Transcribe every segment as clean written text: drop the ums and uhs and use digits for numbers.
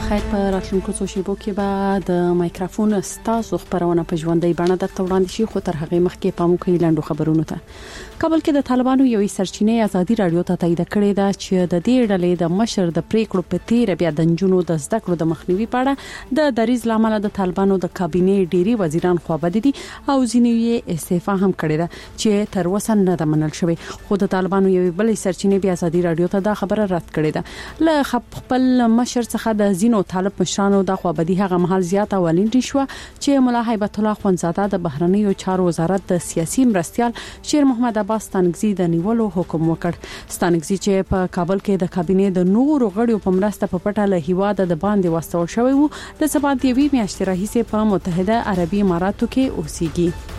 خیر په راتلونکو څو شیبو کې به د مایکروفون ستاسو خبرونه په ژوندۍ بڼه درته وړاندې شي، خو تر هغه مخکې پام وکړئ لاندو خبرونو ته. کابل کې د طالبانو یوې سرچینې ازادي رادیو ته تایید کړې ده چې د دې ډلې د مشر د پریکړو په تیر بیا د جنونو د زده کړو د مخنیوي په اړه د دریز لامل د طالبانو د کابینې ډيري وزیران خوابدي دي او ځینې یې استعفا هم کړې ده چې تر اوسه نه ده منل شوی. خو د طالبانو یوې بلې سرچینې بیا ازادي رادیو ته دا خبره رد کړې ده. له خپل مشر څخه د زینو طالب مشرانو د خوابدي هغه محل زیاته ولینډ شو چې مولا هیبت الله خونزاده د بهرنیو چارو وزارت د سیاسي مرستيال شیر محمد عباس ستانکزي د نیولو حکم وکړ. ستانکزي چې په کابل کې د کابینې د نورو غړیو په مرسته په پټه له هیواده د باندې واستول شوی وو، د سبا د یوې میاشتې راهیسې په متحده عربي اماراتو کې اوسېږي.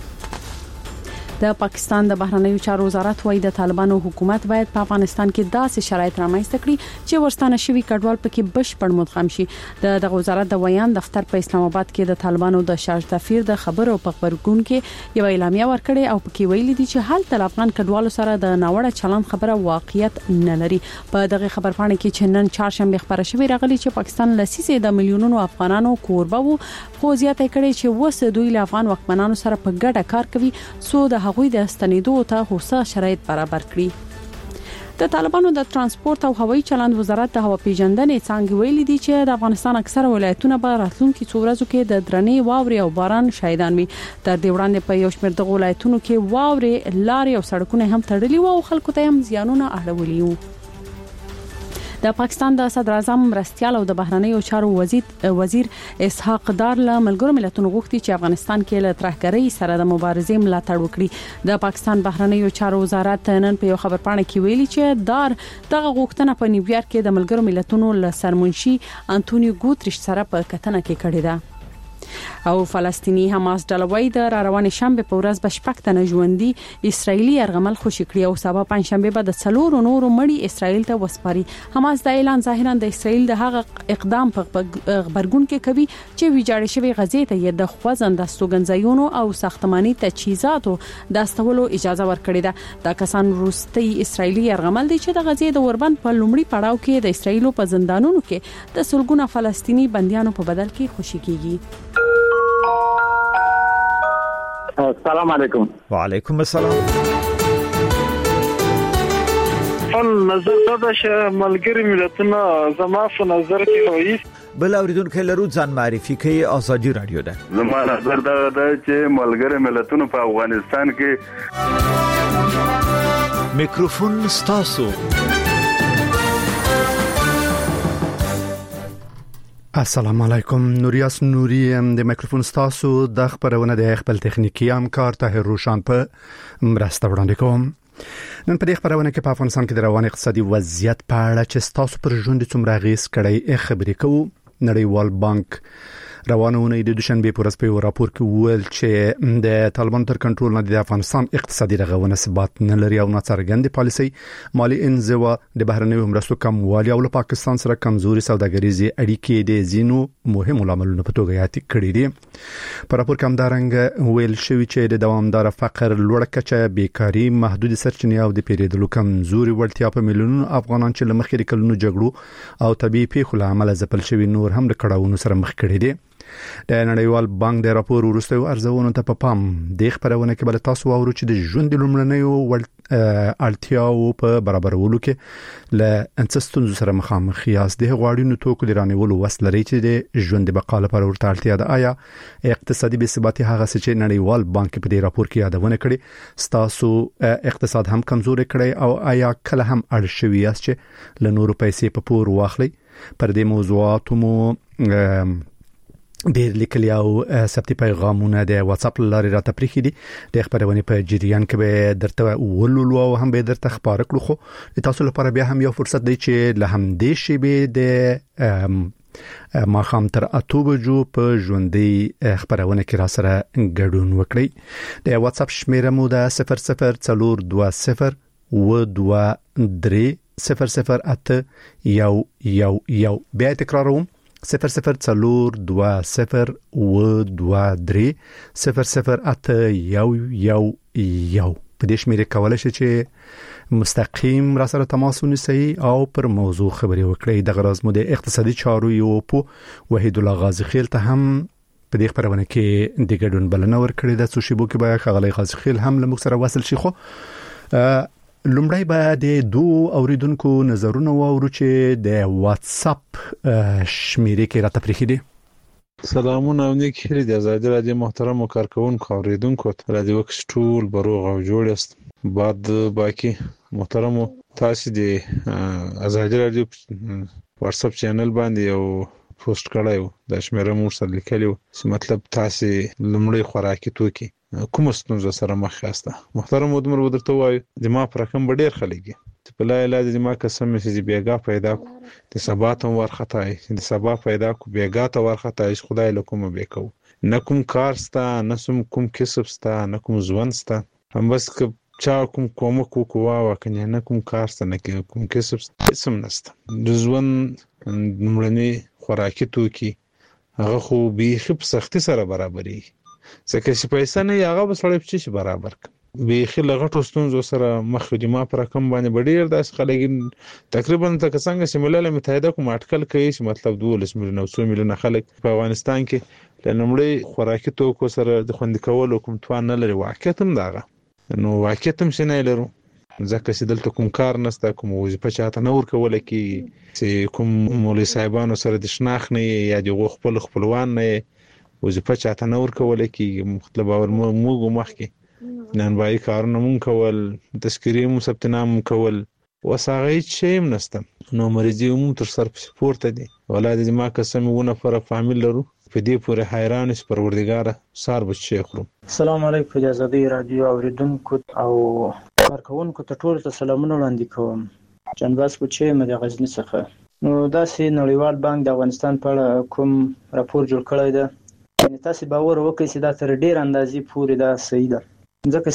د پاکستان د بهرنیو چارو وزارت وايي د طالبانو حکومت باید په افغانستان کې داسې شرایط رامنځته کړي چې ورستانه شوی کډوال پکې بشپړ مدغم شي. د وزارت د ویان دفتر په اسلام آباد کې د طالبانو د شاج دفیر د خبرو په خبرګون کې یو اعلامیه ورکړې او پکې ویلي دي چې حال تل افغان کډوالو سره د ناوړه چلند خبره واقعیت نه لري. په دغه خبرپاڼه کې چې نن چهارشنبه خبره شوې راغلي چې پاکستان لسیسه د میلیونونو افغانانو کوربه وو، خو زیاته کړي چې وسه دوی له افغان واکمنانو سره په ګډه کار کوي سو د هغوی د ستنېدو ته هوسا شرایط برابر کړي. د طالبانو د ترانسپورت او هوایي چلند وزارت د هوا پیژندنې څنګه ویلي دي چې د افغانستان اکثره ولایتونه به راتلونکي څو ورځو کې د درنې واورې او باران شاهدان وي. تر دې وړاندې په یو شمېر دغه ولایتونو کې واورې، لارې او سړکونه هم تړلي وو او خلکو ته هم زیانونه اړولي وو. د پاکستان د صدر اعظم مرستيال او د بهرنیو چارو وزیر اسحاق دار له ملګرو ملتونو غوښتي چې افغانستان کې له ترهګرۍ سره د مبارزې ملاتړ وکړي. د پاکستان بهرنیو چارو وزارت نن په یو خبرپاڼه کې ویلي چې دار دغه غوښتنه په نیویارک کې د ملګرو ملتونو له سرمنشي انټونیو ګوتریش سره په کتنه کې کړې ده. او فلسطینی حماس ډلوي د روانې شنبه په ورځ بشپکتنه ژوندۍ اسرایلی ارغمل خوشی کړی او سبا پنځشنبه به د څلورو نورو مړي اسرایل ته وسپاري. حماس د اعلان ظاهرا د اسرایل د هغه اقدام په خبرګون کې کوي چې ویجاړ شوی غزې ته د خوځند استوګنځایونو او ساختماني تجهیزاتو د استولو اجازه ورکړې ده. دا کسان روسي اسرایلی ارغمل دي چې د غزې د اوربند په لومړي پړاو کې د اسرایلو په زندانونو کې د سلګونه فلسطینی بنديانو په بدل کې خوشی کیږي. السلام علیکم. وعلیکم السلام. نظر دا چې ملګری ملتونه زما په نظر کې وایي بل اوریدونکو لرو ځان معرفي کوي ازادي رادیو ده. زما نظر دا چې ملګری ملتونه په افغانستان کې میکروفون ستاسو. السلام علیکم. نوریاس نوری د میکروفون ستاسو د خبرونه د خپل تخنیکی همکار طاهر روشان په مرسته وړاندې کوم. نن په دې خبرونه کې په افغانستان کې د روان اقتصادي وضعیت په اړه چې ستاسو پر ژوند څومره غیس کړی خبرې کوو. نړیوال بانک روانونه د دوشنبه په ورځ په راپور کې ویل چې د طالبان تر کنټرول نه د افغانستان اقتصادي رغونه ثبات نه لري او ناڅرګند پالیسي مالی انزوا د بهرنیو مرستو کموالی او له پاکستان سره کمزوري سوداګریزي اړیکې د زینو مهم عواملونو په توګه یاد کړي دي. په راپور کې همدارنګه ویل شوی چې د دوامدار فقر، لوړ کچه بیکاری، محدود سرچینې او د پیریدلو کمزوري وړتیا په میلیونونو افغانان چې لمخې کلونو جګړو او طبيعي پیښو لامل ځپل شوی نور هم د کړهونو سره مخ کړي دي. د نړیوال بانک د راپور وروسته ارزونه ته په پام د خبرونه کې بل تاسو واورو چې د ژوند لومړنیو اړتیاو په برابرولو کې له انسستون سره مخامخ یاست. د غواړینو توکو لرانیولو وسلري چې د ژوند بقا لپاره ورته اړتیا ده. آیا اقتصادي بې ثباتي هغه څه چې نړیوال بانک په دې راپور کې یادونه کړي ستاسو اقتصاد هم کمزوري کړي او آیا کله هم اړ شوی یاست چې له نورو پیسې په پور واخلي؟ پر دې موضوعات مو ډېر لیکلي او ثبتي پیغامونه د واتس اپ لارې راته پریخي دي. د خبرونه په جریان کې به درته ولولو او هم به درته خبر کړو. خو تاسو لپاره بیا هم یو فرصت دی چې له هم دې شی به د ما خام تر 8 بجو په ژوندۍ خبرونه کې را سره ګډون وکړئ. د واتس اپ شمیره مو د 0020 و23 008 111. بیا تکراروم 0020 و23 008 111. په دې شمیره کولای شي چې مستقیم را سره تماس ونیسي او پر موضوع خبري وکړي. د غرض مو د اقتصادي چارو یو په وحید الله غازی خیل ته هم په دې خبرونه کې د ګډون بلنه ورکړې ده. څو شیبو کې به خغلی غازی خیل هم له موږ سره وصل شي. خو لومړی به د دوه اوریدونکو نظرونه واورو چې د واتس اپ شمیره کې راته پریخي دي. سلامونه او نیک هیلې د آزادي رادیو محترم کارکونکو اوریدونکو رادیو وکس ټول بروغ او جوړ است. بعد باقي محترم تاسو د آزادي رادیو واتس اپ چینل باندې یو پوسټ کړایو د شمیره مور سره لیکلو چې مطلب تاسو لمړی خوراکي توکي کوم ستونزه سره مخ یاست. محترم ودمر ودرته وای د ما پر رقم ډیر خلګي په لا علاج د ما قسم چې بیګا پیدا کو د سبا ته ورخطای د سبا پیدا کو بیګا ته ورخطای خدای له کوم بیکو نه کوم کار ستا نه کوم کسب ستا نه کوم ځوان ستا هم بس چا کوم کووا وکنه نه کوم کار ستا نه کوم کسب سم نست د ځوان نمړنی خوراکي توکي هغه خو به په سختي سره برابرۍ ځکه چې پیسې نه هغه بسړې چې برابر به خلغه ټوستونزو سره مخدمه پر رقم باندې ډیر داس خلک تقریبا تک څنګه چې ملل متحده کوم اټکل کوي چې مطلب 2 مليون او 100 مليون خلک په افغانستان کې لنمړي خوراکي توکو سره د خوندې کولو کوم توان نه لري. واقعیت هم داغه نو واقعیت هم شنه لرو ځکه چې دلته کوم کار نشته کوم وظیفه چاته نه ورکول کی چې کوم مولوی صاحبانو سره د شناخ نه یا د خپلوان نه وظیفه چاته نه ورکول کی مطلب اور موږ مخکي نن بای کارونه مون کول تذکری مو ثبت نام کول وساغی شیم نستم نو مریضی مو تر سر سپورت دي ولادت ما قسم ونه پر فامیل لرو په دې پورې حیران اس پروردګار سار بچی خورم. السلام علیکم د آزادي رادیو اوریدونکو او کارکونکو ته ټول ته سلامونه وړاندې کوم. جنباس کوچې مې د غزنی څخه نو داسې نړیوال بانک د افغانستان په اړه کوم راپور جوړ کړی دی یعنی تاسو باور وکړئ چې دا تر ډیر اندازې پورې دا صحیح ده ځکه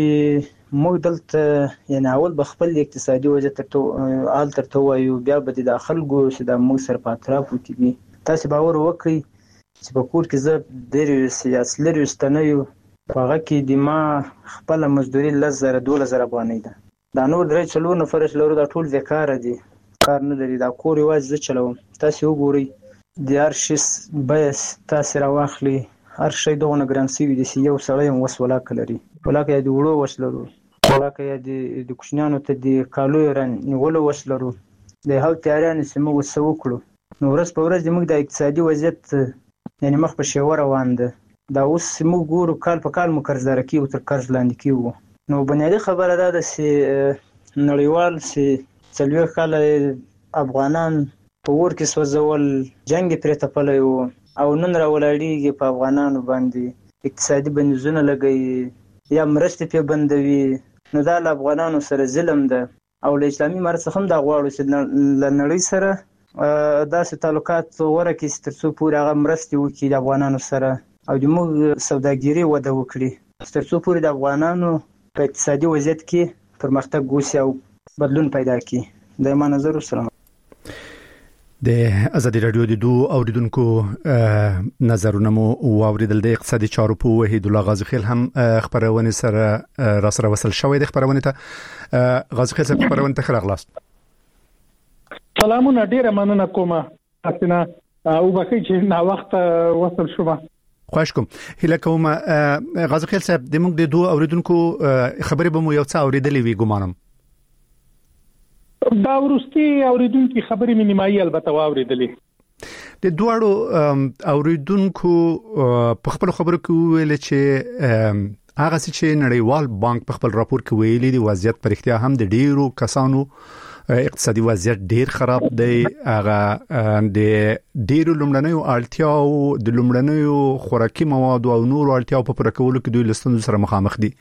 چې موږ دلته یعنی اول بخپل اقتصادي وضعیت حال ترته وایو بیا به د خلکو چې د موږ سره په اطرافو کې دي. تاسو باور وکړئ چې په کور کې زه ډېر سیاسي لري ستنیو په هغه کې د ما خپل مزدوري 1000-2000 افغانۍ ده. دا نور درې څلور نفر لرو دا ټول بیکاره دي کار نه لري دا کور یوازې زه چلوم. تاسو وګورئ د هر شي بیه تاسو راواخلئ هر شی دغه ګران سوي دي چې یو سړی هم وس ولاکه لري ولاکه د وړو وس لرو ولاکه د کوچنیانو ته د کالو رن نیولو وس لرو د هغه تیارانو چې موږ وسو کړو نو ورځ په ورځ موږ د اقتصادي وضعیت یعنی مخ په شیوه روان ده. دا اوس موږ ګورو کال په کال مو قرضدار کیو تر قرض لاندې کیو نو بنیادی خبره ده چې نړیوال چې څلوي کال افغانان په ور کې سوځول جنگ پرې تپلې او نن راولړیږي په افغانانو باندې اقتصادي بندیزونه لګي یا مرستې په بندوي نو دا له افغانانو سره ظلم ده او له اسلامي مرسته هم دا غواړو چې له نړۍ سره داسې تعلقات ورکړي چې تر څو پورې هغه مرستې وکړي د افغانانو سره او د موږ سوداګري وده وکړي تر څو پورې د افغانانو په اقتصادي وضعیت کې پرمختګ وشي او بدلون پیدا کړي. د ما نظر سلام. د آزادي رادیو د دوه اوریدونکو نظرونه مو واوریدل. د اقتصادي چارو په وحید الله غازی خیل هم خبرونه سره را سره وصل شوې د خبرونه ته غازی خیل سره خبرونه ته خلاص. سلامونه ډیره مننه کوم تاسو او بخی چې نا وخت وصل شوم. خوښ کوم هله کوم غازی خیل صاحب د موږ د دوه اوریدونکو خبرې به مو یو څه اوریدلې وی ګمانم. دا ورستي اوریدونکو خبرې مې نیمایي البته واوریدلې د دوړو اوریدونکو په خپل خبرو کې ویل چې هغه چې نړیوال بانک په خپل راپور کې ویلي دی وضعیت پر اختیار هم د ډیرو کسانو اقتصادي وضعیت ډیر خراب دی. هغه د ډیرو لومړنیو اړتیاو د لومړنیو خوراکي مواد او نور اړتیاو په پوره کولو کې دوی لستونو سره مخامخ دي.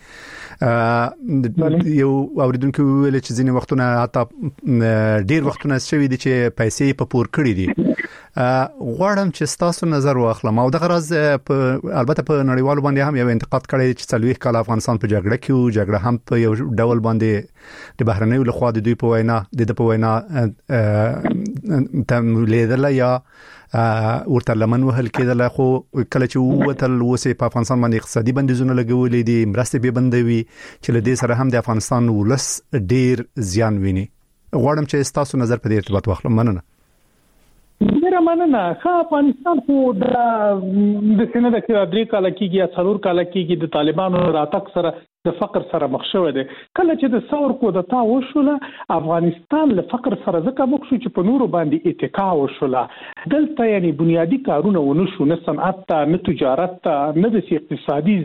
یو اوریدونکو ویل چې ځینې وختونه حتی ډیر وختونه شوي دي چې پیسې په پور کړې دي غواړم چې تاسو نظر واخلم او د غرض البته په نړیوالو باندې هم یو انتقاد کړی چې 40 کال افغانستان په جګړه کې او جګړه هم په یو ډول باندې د بهرنیو لخوا د دوی په وینا د وینا تملیدل یا ورته لمن وهل کېدل خو کله چې وتل وسه په افغانستان باندې اقتصادي بندیزونه لګولې دي مرستې به بندوي چې له دې سره هم د افغانستان ولس ډیر زیان ویني غواړم چې تاسو نظر په دې ارتباط واخلم مننه ډیره مننه افغانستان خو د سینې د درې کال کېږي یا څلور کال کېږي د طالبانو راتګ سره د فقر سره مخ شوی دی کله چې د ثور کودتا وشوله افغانستان له فقر سره ځکه مخ شو چې په نورو باندې اتکا وشوله دلته یعنی بنیادی کارونه ونه شو نه صنعت ته نه تجارت ته نه د اقتصادي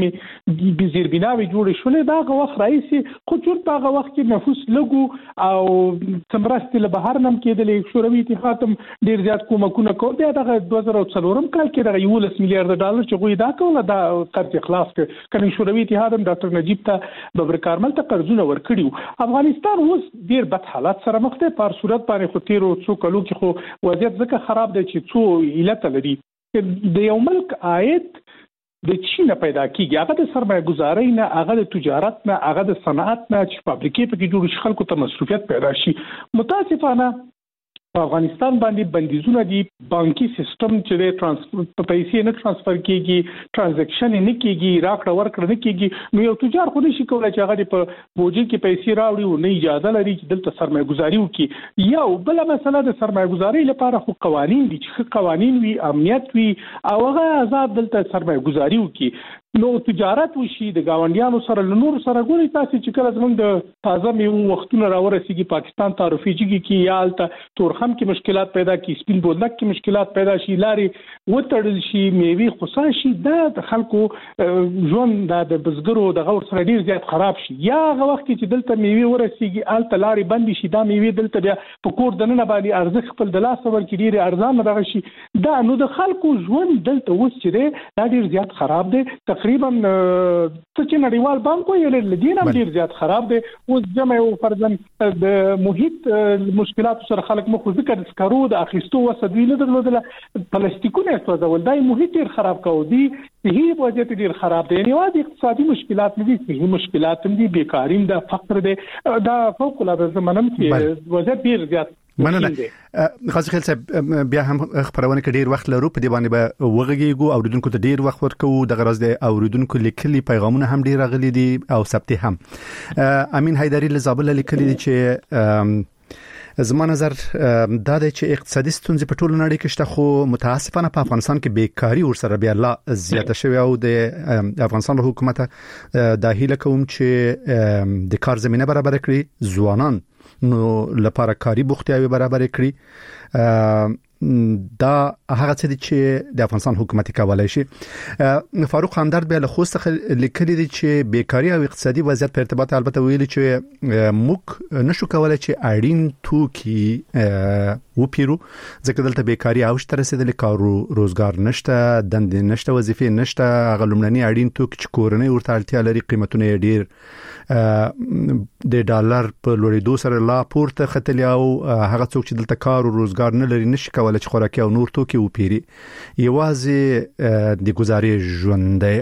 زیربناوي جوړې شولې دا وخت رئیسي خو چې په هغه وخت کې نفوس لګو او څمرستي له بهر نم کېدلې شوروي اتحاد هم ډیر زیات کومکونه کوي بیا د 2004 کال کې د 1 میلیارډ ډالر چې غوي دا کوله دا قرض خلاص کړي شوروي اتحاد هم ډاکټر نجیب ته ببر کارمل ته قرضونه ورکړي افغانستان اوس ډیر بد حالات سره مخ دی په صورت باندې خو تیرو څو کلو کې خو وضعیت ځکه خراب دی چې څو علت لري د یو ملک عاید د چین پیدا کیږي هغه د سرمایه گذاري نه هغه د تجارت نه هغه د صنعت نه چې فابریکې پکې جوړ شي خلکو ته مصروفیت پیدا شي متاسفانه په افغانستان باندې بندیزونه دي بانکي سیستم چې د پیسې نه ترانسفر کیږي ترانزیکشن نه کیږي راکړه ورکړه نه کیږي نو یو تجار خو نشي کولای چې هغه په بوجي کې پیسې راوړي او نه اجازه لري چې دلته سرمایه گذاري وکړي یو بل مسله د سرمایه گذاري لپاره خو قوانين دي چې قوانين وي امنیت وي او هغه آزاد دلته سرمایه گذاري وکړي نو تجارت وشي د گاونډیانو سره له نور سره ګوري تاسو چې کله زموږ د تازه میوه وختونه راورسیږي پاکستان ته رفیجیږي کې یالته تورخم کې مشکلات پیدا کی سپین بولدک کې مشکلات پیدا شي لاري وتړل شي میوه خصا شي د خلکو ژوند د بزګرو د غور سره ډیر زیات خراب شي یا هغه وخت چې دلته میوه ورسیږي الته لاري بند شي دا میوه دلته بیا په کور دنه باندې ارزښت خپل د لاس ورکړي ډیر ارزان دغه شي دا نو د خلکو ژوند دلته اوس چې دا ډیر زیات خراب دی تقریبا چې نړیوال بانک یې لدینه ډیر زیات خراب دی اوس جمع او فرضاً د محیط مشکلات سره خلک مخ ذکر سکرو د اخیستو وسدوی نه درلودل پلاستیکونه استوزول دای محیط ډیر خراب کوي دی صحیح وضعیت ډیر خراب دی یعنی واده اقتصادي مشکلات نه دي صحیح مشکلات هم دي بیکاری د فقر دی دا فوق العاده زمانم کې وضعیت ډیر زیات مننه غازي خیل صاحب بیا هم خبرونه کې ډیر وخت لرو په دې باندې به وغږیږو اوریدونکو ته ډیر وخت ورکو د غرض د اوریدونکو لیکلي پیغامونه هم ډیر غلي دي او ثبت هم امین حیدری له زابل لیکلي دي چې زما نظر دا دی چې اقتصادي ستونزې په ټولو نړۍ کې شته خو متاسفانه په افغانستان کې بیکاری ورسره بیا لا زیاته شوی او د افغانستان حکومت د هیله کوم چې د کار زمينه برابر کړي ځوانان نو لپاره کاری بوختیاوي برابر کړی دا هغه څه چې د افغانستان حکومت کولای شي فاروق همدرد به له خوسته لیکلي دي چې بیکاری او اقتصادي وضعیت په ارتباط البته ویلي چې موږ نشو کولای چې اړین توکي وپیرو ځکه دلته بیکاری او شته رسیدلې کارو روزګار نشته دندې نشته وظیفې نشته هغه لومړني اړین توکي چې کورنۍ ورته اړتیا لري قیمتونه ډیر د ډالر په لوړېدو سره لا پورته ختلی او هغه څوک چې دلته کار او روزګار نه لري نشي کولای چې خوراکي او نور توکي وپیري یوازې د گزارې ژوند دی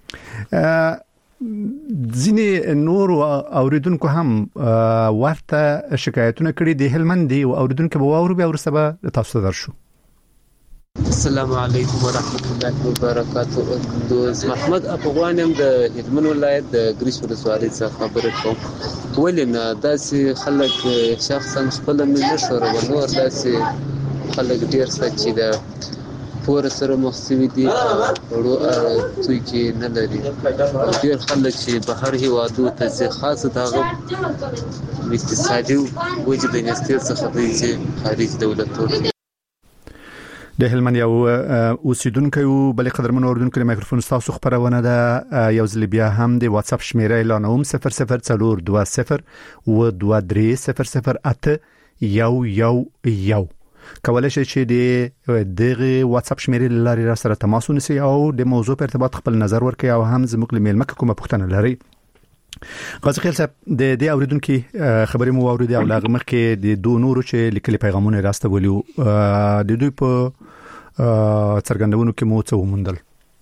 ځینې نور اوریدونکو هم ورته شکایتونه کړي د هلمند دی او اوریدونکو به واورو بیا ورسره تاسو درشو السلام علیکم ورحمت الله وبرکاته دوز محمد افغانم د هلمند ولایت د ګریس ولسوالۍ څخه خبرې کوم ولنه داسې خلک شخصا خپل نشور ونور داسې خلک ډیر سچې ده پور سره مخسوي دي ورو توي کې نه لري ډیر خلک چې بهر هیوادو ته خاصه دغه اقتصادي وجه د نستیر څخه دی چې خارج دولتونو د هلمند یو اوسیدونکو بل قدرمن اوردونکو د مایکروفون تاسو خبرونه ده یو ځل بیا هم د واتس اپ شمیره اعلانوم 0020 و 2300 یو کولای شئ چې دغه واتس اپ شمیرې لاري را سره تماس ونیسئ او د موضوع په ارتباط خپل نظر ورکړئ او هم زموږ له میلمه کومه پوښتنه لرئ غازي خیل صاحب د دې اوریدونکو خبرې مو اوریدې او لاغه مخکې د دوه نورو چې لیکلي پیغامونه راستولیو د دوی په څرګندونو کې مو څه ومندل؟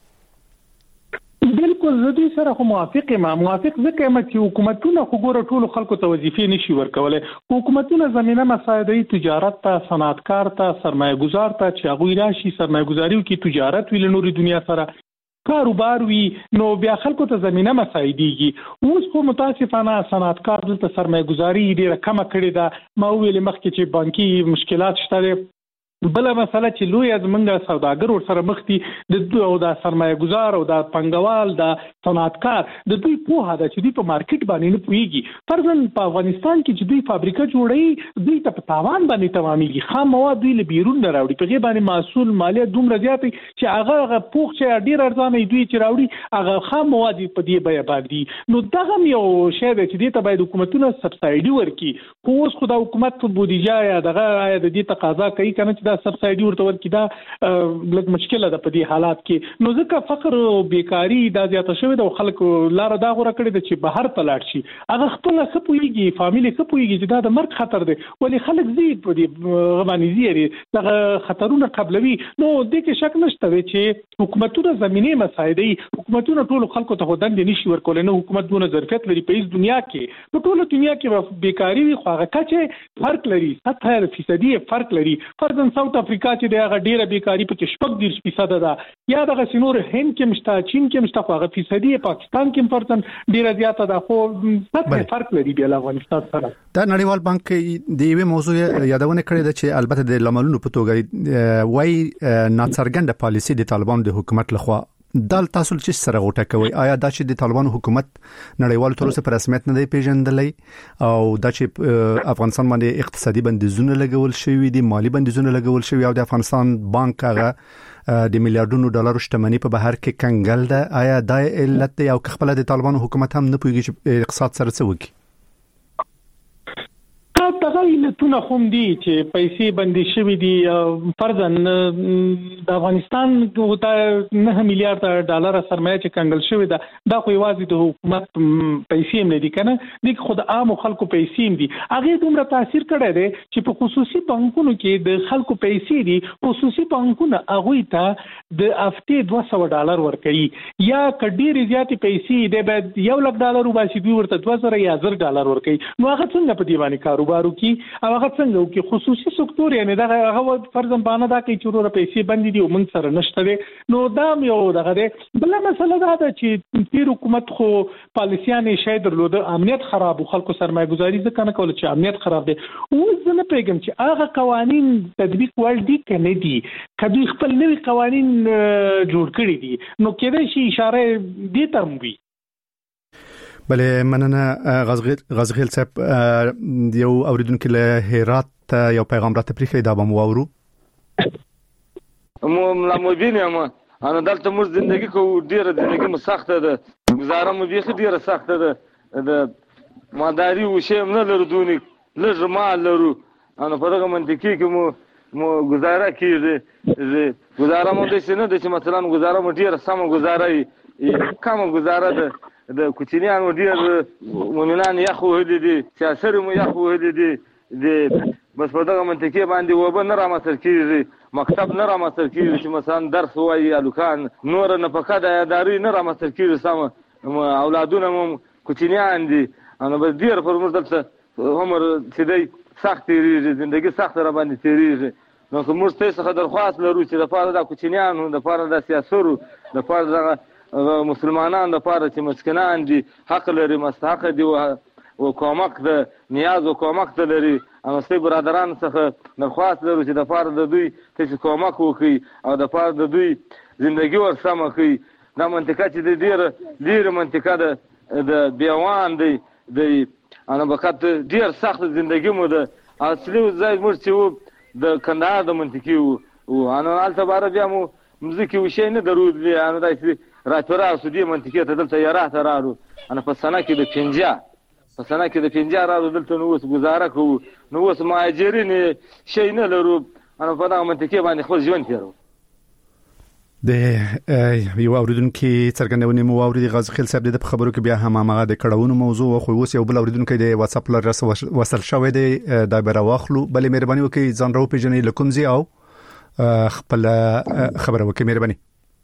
بالکل زه دې سره خو موافق ځکه چې حکومتونه خو ګوره ټول خلکو ته وظیفې نشي ورکولای. حکومتونه زمينه مساعدې تجارت ته، صنعتکار ته، سرمایه گذار ته چې هغه راشي سرمایه گذاریو کې تجارت ویل نوري دنیا سره کاروبار وی نو بیا خلکو ته زمينه مساعدېږي. اوس خو متاسفانه صنعتکار دلته سرمایه گذاري ډیره کم کړې ده. ما ویل مخکې چې بانکي مشکلات شته. بل مسله چې لوی ازمنګ سوداګر ور سره مخ دي د سرمایه گذار او د پنګوال د صنعتکار د دوی په هدا چې دوی په مارکیټ باندې نه پويږي. فرضاً په افغانستان کې چې دوی فابریکه جوړي دوی ته په تاوان باندې تمامېږي. خام مواد دوی له بیرون نه راوړي، په غیر باندې محصول مالیه دومره زیاتې چې هغه پوښ چې ډیر ارزانه دوی چې راوړي هغه خام مواد په دې بیه باندې. نو دغه یو شی دی چې دې ته باید حکومتونه سبسایډي ورکړي. خو اوس خو د حکومت په بودیجه یا دغه د دې تقاضا کوي کنه چې سبسایډي ورته ورکړي. دا لږ مشکله ده په دې حالات کې. نو ځکه فقر او بیکاری دا زیاته شوې ده او خلکو لار دا غوړه کړې ده چې بهر ته لاړ شي. هغه خپل خپويږي فاميلي خپويږي چې دا د مرګ خطر دی، ولی خلک زیات په دې غوانی زیری دغه خطرونه قبلوي. نو دې کې شک نشته چې حکومتونه زمينه مساعدې حکومتونه ټول خلکو ته خدای نشي ورکول. نه حکومت دونه ظرفیت لري په دنیا کې، په ټوله دنیا کې بیکاری وي خو هغه کچه فرق لري، 70% فرق لري. فرضاً ساوث افریقا چې دغه ډیره بیکاری په 14% ده، یا دغه سينور هند کې مشته، چین کې مشته، هغه فیصدي پاکستان کې فرضاً ډیره زیاته ده. خو څه فرق لري بیا افغانستان سره؟ دا نړیوال بانک د یوې موضوع یادونه کړې ده چې البته د لاملونو په توګه وای ناڅرګنده پالیسي د طالبانو د حکومت لخوا دال تاسو چې سره غوټه کوي. آیا دا چې د طالبانو حکومت نړیوال تر اوسه په رسمیت نه دی پیژندلې او دا چې افغانستان باندې اقتصادي بندیزونه لګول شوی دي، مالی بندیزونه لګول شوی او د افغانستان بانک هغه د میلیارډونو ډالر شتمنۍ په بهر کې کنګل ده، آیا دا علت دی او خپل د طالبانو حکومت هم نه پوهیږي چې اقتصاد سره څه وکړي؟ دغه علتونه هم دي چې پیسې بندي شوې دي. فرضاً د افغانستان د 9 میلیارډ ډالر سرمایه چې کنګل شوې ده دا خو یوازې د حکومت پیسې نه دي کنه، د خود عام خلکو پیسې دي. هغه دومره تاثیر کړی دی چې په خصوصي بانکونو کې د خلکو پیسې دي. خصوصي بانکونه هغه ته د هفته $200 ورکړي یا کډیر زیاتې پیسې دی باید $1,00,000 وباسي، دوی ورته $2,000 یا $1,000 ورکړي. نو هغه څنګه په دی باندې کاروبار کی او هغه څنګه وکي؟ خصوصي سکتور یعنی دا هغه فرضاً باندې دا کوي چې ورو پیسې بندي دي او موږ سره نشته دي. نو دا یو دغه دی. بل مسله دا ده چې تیر حکومت خو پالیسیانه شاید درلوده امنیت خراب او خلکو سرمایه گذاري ځکه نه کول چې امنیت خراب دي. اوس زه نه پیګم چې هغه قوانين تطبیق ول دي کنه دي، کدی خپل نوي قوانين جوړ کړی دي نو کېدای شي اشاره دي ته وي. بله مننه غازي خیل صاحب. یو اوریدونکو له هرات یو پیغام راته پریخي دا به مو اورو. لا مبین یم انا دلته موږ زندگی کو ډیره زندگی مو سخته ده، گزاره مو بیخي ډیره سخته ده. د ماداري وشم نه لرو دونی لږ مال لرو انا په دغه منطقي کې مو گزاره کیږي. گزاره مو د سینه د چې مثلا گزاره مو ډیره سم گزاره کم گزاره ده. د کوچنیانو ډیر مؤمنان یخو هدي دي، سیاسر مو یخو هدي دي. بس په دغه منطقي باندې وبه نه رامسر کیږي، مکتب نه رامسر کیږي چې مثلا درس وایي الوکان نور نه پکا د اداري نه رامسر کیږي. سم اولادونه مو کوچنیان دي انا بس ډیر پر مرتبه عمر چې دی سخت تیریږي، زندگی سخت را باندې تیریږي. نو موږ څه درخواست لرو چې د پاره د کوچنیانو د پاره د سیاسرو د پاره د مسلمانانو د پاره چې مسکینان دي حق لري، مستحق دي او کومک د نیاز او کومک لري. انا سي برادران څخه درخواست لرو چې د پاره د دوی ته کومک وکړي او د پاره د دوی ژوندۍ ورسمه کړي. دا منطقه چې د ډیر منطقه د بیوان دی انا وخت ډیر سخت ژوندۍ مو ده. اصلي ځای موږ چې د کندهار د منطقي او انا التباره بیا مو مزکی وشي نه درود دی. انا داسې راتورا سودی منطقه ته دلته یاره ترارو انا په سنه کې د 50 راو دلته نو اوس گزاره کوو. نو اوس مهاجرین شي نه لرو انا په دغه منطقه باندې خپل ژوند تیرو. د یو اوریدونکو څرګندونې مو اوریدي غازی خیل صاحب د خبرو کې بیا هم هغه د کډهونو موضوع خو اوس یو بل اوریدونکو د واتس اپ لار وصل شوی دی دا به راوخلو بلې مهرباني وکړئ ځان راو پیژنې لکمزي او خپل خبره وکړئ مهرباني.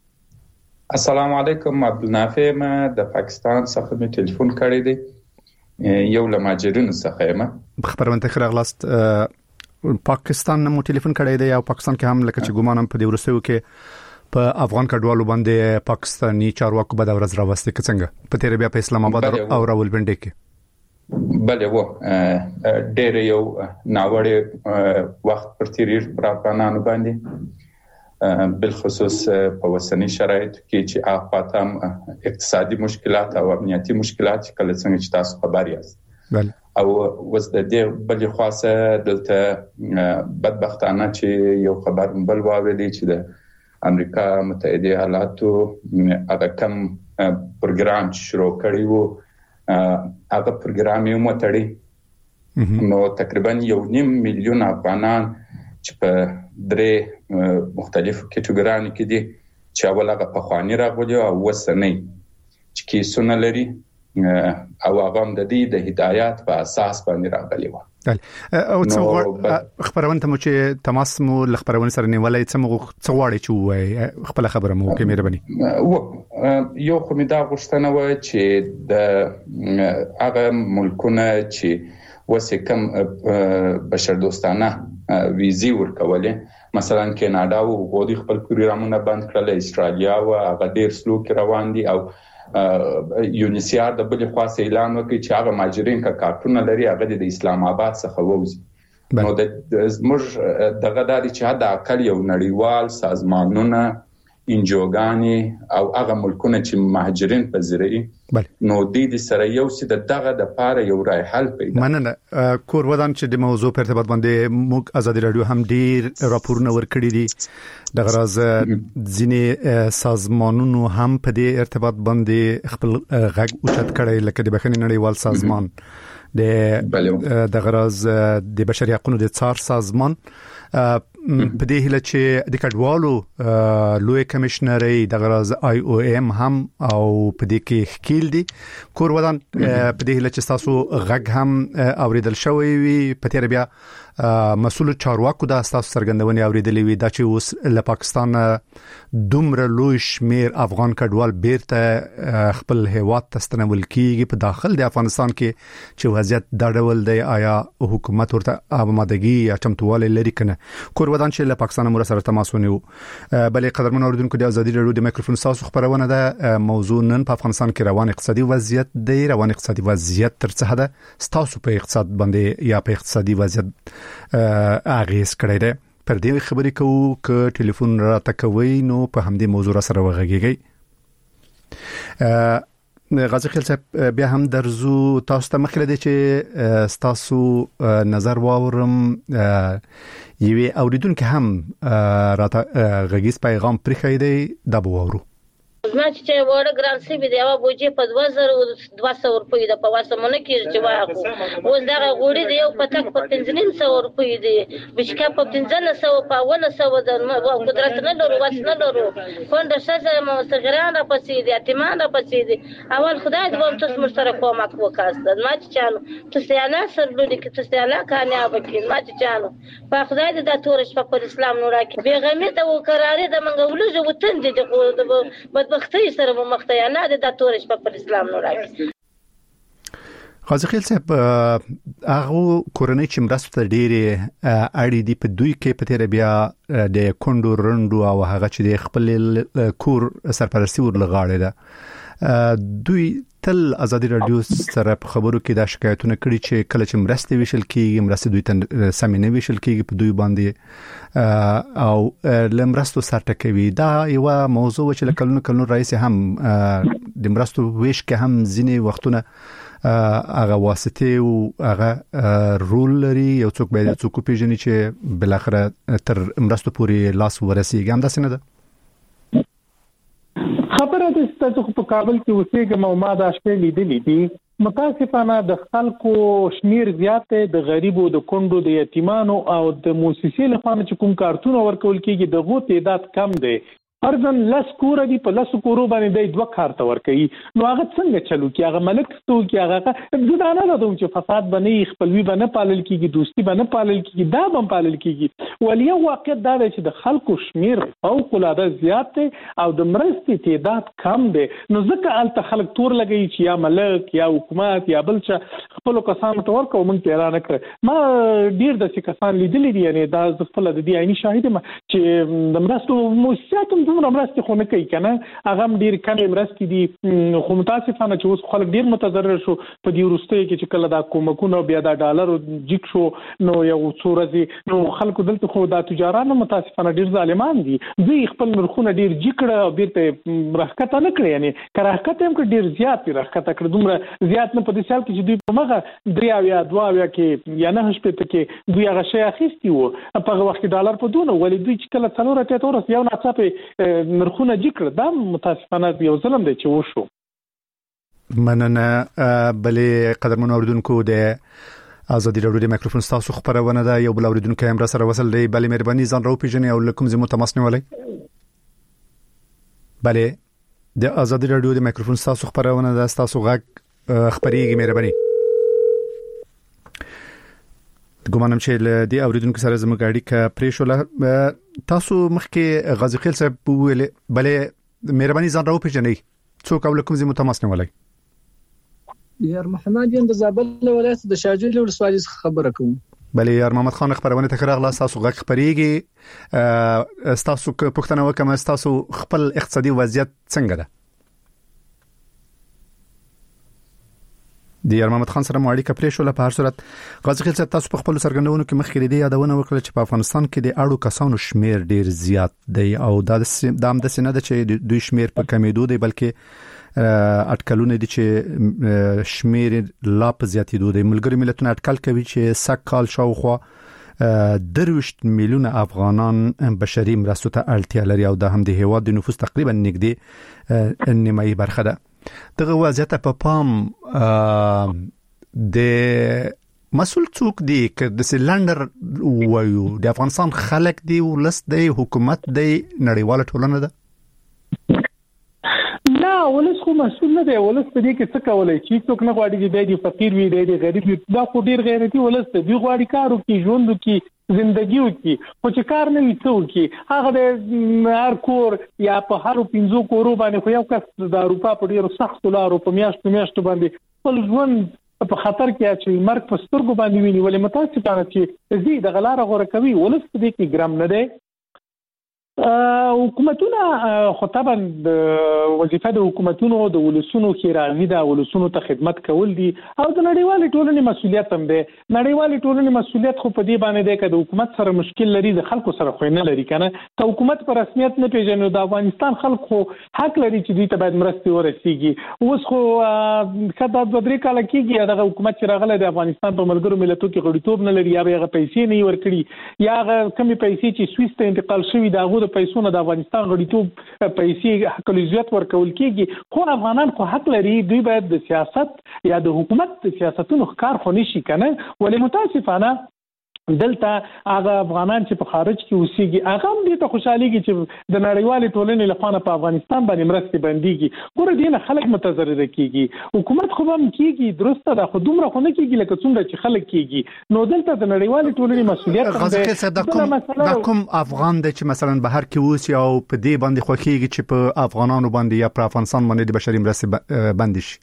السلام علیکم عبدالنافع ما د پاکستان څخه می ټلیفون کړی دی یو لماجرین څخه ما خبرونه تخره غلاست پاکستان نو ټلیفون کړی دی او پاکستان کې هم لکه چې ګومانم په دې ورسېو کې په افغان کډوالو باندې پاکستاني چارواکو به د ورځ راوستي څنګه په تیر بیا په اسلام آباد او راولپنډي کې بله و ډېر یو ناوړه وخت پر تیریر پر افغانانو باندې بل خصوص په وسنی شرایط کې چې اخواتم اقتصادي مشکلات او امنیتي مشکلات کله څنګه چې تاسو خبر یاست بله او وز د دې بل خاصه دلته بدبختانه چې یو خبر بل واورېدی چې د امریکا متحده ایالاتو هغه کم پروګرام شروع کړی وو هغه پروګرام یې متړي نو تقریبا 1.5 میلیون افغانان چې په درې مختلفو کټګوریانو کې دي چې اول هغه په خواني راغلي او وسنۍ چې کیسونه لري او هغه د دې د هدایت په اساس باندې راغلي وو او څو خبرونه مو چې تماس مو خبرونه سره نیولای څه غواړي چې وای خپل خبره مو کې مهرباني یو خو می دا غوښتنه و چې د هغه ملکونه چې وسه کم بشردوستانه ویزي ورکولې مثلا کاناډا او غوډي خپل پروګرامونه بند کړل استرالیا او هغه ډیر سلو کې روان دي او یونیسیار د بل خاص اعلان وکړي چې هغه ماجرین کا کارتونه لري هغه د اسلام آباد څخه ووزي نو د زموږ دغه دادی چې دا کل یو نړیوال سازمانونه انجوګانی او هغه ملکونه چې مهاجرین پذیري نو د سره یو څه دغه د پاره یو رای حل پیدا مننه کور ودان چې د موضوع په ارتباط باندې موږ آزادي رادیو هم ډیر راپورونه ورکړي دي د غراز ځینې سازمانونو هم په دې ارتباط باندې خپل غږ اوچت کړي لکه د بخښنې نړیوال سازمان د غراز د بشري حقوقو د څار سازمان په دې هله چې د کډوالو لوی کمشنري د غراز آی او ام هم او په دې کې خکیل دي کور ودان په دې هله چې تاسو غږ هم اوریدل شوی وي په تیر بیا مسؤل چارواکو دا تاسو څرګندونې اوریدلې وي دا چې اوس له پاکستان دومره لوی شمیر افغان کډوال بیرته خپل هیواد ته ستنول کیږي په داخل د افغانستان کې چې وضعیت دا ډول دی آیا حکومت ورته آمادګي یا چمتووالی لري کنه کور ودان چې له پاکستان مر سره تماس ونیو بلې قدرمن اوریدونکو د ازادي رادیو د مایکروفون تاسو خبرونه ده موضوع نن په افغانستان کې روان اقتصادي وضعیت دی روان اقتصادي وضعیت تر څه حد تاسو په اقتصاد باندې یا په اقتصادي وضعیت اغیز کړی دی پر دې خبرې کوو ک ټلیفون را تکوي نو په همدې موضوع سره وغږیږي غازی خیل صاحب بیا هم درزو تاسو ته مخکې دی چې تاسو نظر واورم یوه اوریدونکو هم راته غږیز پیغام پرې دی دا به وورو زما چې وړه ګران سی بي دی او بوجي په 2200 روپۍ د په واسمونه کې چې واغو اوس دا غوړي دی او په تک په 1500 روپۍ دی بشکا په 1500 په 100 د قدرت نه لرو واس نه لرو کونډه شزه مستغران را پسې دي اتمان را پسې دي اول خدای دې هم تاسو مشترک کومک وکاست ما چې چانو تاسو نه سرلودي کې تاسو نه کامیاب کې ما چې چانو په خدای دې د تورش په اسلام نور کې بیغمه ته وقرارې د منګولو وتند دي بدبختی سره مختیا نه د تورش په اسلام نور راځي غازی خیل صاحب هغه کورنۍ چې مرسته ته ډېرې اړې دي په دوی کې په تیر بیا د کندو رندو او هغه چې د خپل کور سرپرستی ورلغاړي ده دوی تل ازادي رادیو سره په خبرو کې د شکایتونه کړي چې کله چې مرسته ویشل کیږي مرسته دوی ته سمینه ویشل کیږي په دوی باندې او لمرستو سرټکوي دا یو موضوع چې کلونو رئیس هم د مرستو ویش کې هم ځینې وختونه هغه واسطه او هغه رول لري یو څوک به څوک پیژني چې بل اخر تر مرستو پورې لاس ورسیږي هم دا څنګه ده خبره د ستاسو په کابل کې اوسېږم او ما دا شپې لیدلې دي متاسفانه د خلکو شمیر زیات د غریبو د کندو د یتیمانو او د موسسې لپاره چې کوم کارتونه ورکول کېږي د غو تعداد کم دی ارزن لس کور دی په لس کورو باندې د دوه کارت ورکي نو هغه څنګه چلو کی هغه ملک تو کی هغه ځدانه نه دوم چې فساد باندې خپلوي باندې پالل کیږي دوستي باندې پالل کیږي دا باندې پالل کیږي ولیا واقع دا چې د خلکو شمیر فوق العاده زیات دی او د مرستې تعداد کم دی نو ځکه الته خلک تور لګي چې یا ملک یا حکومت یا بل څه خپل کسان ته ورکو مونږ اعلان کړ ما ډیر د کسان لیدلې دي یعنی دا خپل د دې عیني شاهد ما چې د مرستو مؤسسات دومره مرستې خو نه کوي کنه هغه ډیر کم مرستې دي خو متاسفانه چې اوس خلک ډیر متضرر شو په دې وروستۍ کې چې کله دا کومکونه بیا د ډالر جګ شو نو یو څو ورځې نو خلکو دلته خو دا تجارانو متاسفانه ډیر ظالمان دي دوی خپل نرخونه ډیر جګړه او بیرته راکته نه کړی یعنی کراکته هم ډیر زیات راکته کړ دومره زیات نه په دې سال کې چې دوی په مغه دریا یا دوا یا کې یا نه شپته کې دوی هغه شی اخیستی وو په هغه وخت ډالر په دونه ولې دوی چې کله څلور ته تورس یو ناڅاپه نرخونه جګړه دا متاسفانه یو ظلم دی چې وشو مننه بلې قدرمن اوریدونکو د ازادي راډیو د مایکروفون تاسو خبرونه ده یو بل اوریدونکو هم را سره وصل دی بلې مهرباني ځان راو پیژنې او لکم زمو تماس نیولای بلې د ازادي راډیو د مایکروفون تاسو خبرونه ده تاسو غږ خبريږي مهرباني ګومانم چې له دې اوریدونکو سره زموږ اړیکه پریښوله تاسو مخکې غازی خیل صاحب ویل بلې مهرباني ځان راو پیژنئ څوک او لکم زمو تماس نیولای یار محمد یم د زابل ولایت د شاجوی ولسوالۍ خبره کوم بلې یار محمد خان خبرونه ته راغله تاسو غږ خبريږي تاسو پښتنه وکم تاسو خپل اقتصادي وضعیت څنګه ده د یار محمد خان سره ماړی کپری شو په هر صورت غازی خیل تاسو په خپل سرګندونو کې مخکې د یادونه وکړه چې په افغانستان کې د اړو کسانو شمیر ډیر زیات دی او د دام د سینه د چې دوی شمیر په کمیدو دی بلکې اټکلونه دي چې شمیر لا په زیاتېدو دی ملګری ملتونه اټکل کوي چې سکهال شاوخوا 23 میلیونه افغانان بشري مرستو ته اړتیا لري او د هم د هیواد د نفوس تقریبا نږدې نیمایي برخه ده دغه وضعیت په پام د مسؤل څوک دی چې د سلندر وایو د افغانستان خلک دی ولس دی حکومت دی نړیواله ټولنه ده نه ولس خو مسؤل نه دی ولس په دې کې څه کولای چې څوک نه غواړي چې د فقیر وي د غریب وي دا خو ډیر غیرتي ولس دی غواړي کارو کې ژوند کې زندگی وکي خو چې کار نه وي څوک هغه د هر کور یا په هر 15 کورو باندې خو یو کس د اروپا په ډیرو سخت لارو په میاشتو باندې خپل ژوند په خطر کې چې مرګ په سترګو باندې ویني ولې متاسفانه چې زی د غلاره غوړه کوي ولس په دې کې ګرام نه دی حکومتونه خو طبعا وظیفه د حکومتونو د ولسونو خیرانی د ولسونو ته خدمت کول دي او د نړیوالې ټولنې مسؤلیت هم دی نړیوالې ټولنې مسؤلیت خو په دې باندې دی چې د حکومت سره مشکل لري د خلکو سره خو نه لري کنه ته حکومت پر رسمیت نه پیژنې د افغانستان خلکو حق لري چې دوی ته باید مرستې ورسیږي اوس خو کدا د درې کال کېږي د حکومت چې راغله د افغانستان په ملګرو ملتونو کې غړیتوب نه لري یا هغه پیسې نه ورکړي یا هغه کمی پیسې چې سويس ته انتقال شوی دا پیسو نه د افغانستان غړیتوب پیسې حقوقیت ورکول کیږي خو افغانان خو حق لري دوی باید د سیاست یا د حکومت د سیاستونو ښکار خو نشي کنه ولې متاسفانه دلته هغه افغانان چې په خارج کې اوسېږي هغه هم دې ته خوشاليږي چې د نړیوالې ټولنې لخوا په افغانستان باندې مرستې بنديږي ګوره دې نه خلک متضرر کیږي حکومت خو هم کیږي درسته ده خو دومره خو نه کیږي لکه څنګه چې خلک کیږي نو دلته د نړیوالې ټولنې مسؤلیت غازی خیل صاحب دا کوم افغان دی چې مثلا بهر کې اوسي او په دې باندې خوښيږي چې په افغانانو باندې یا په افغانستان باندې د بشري مرستې بند شي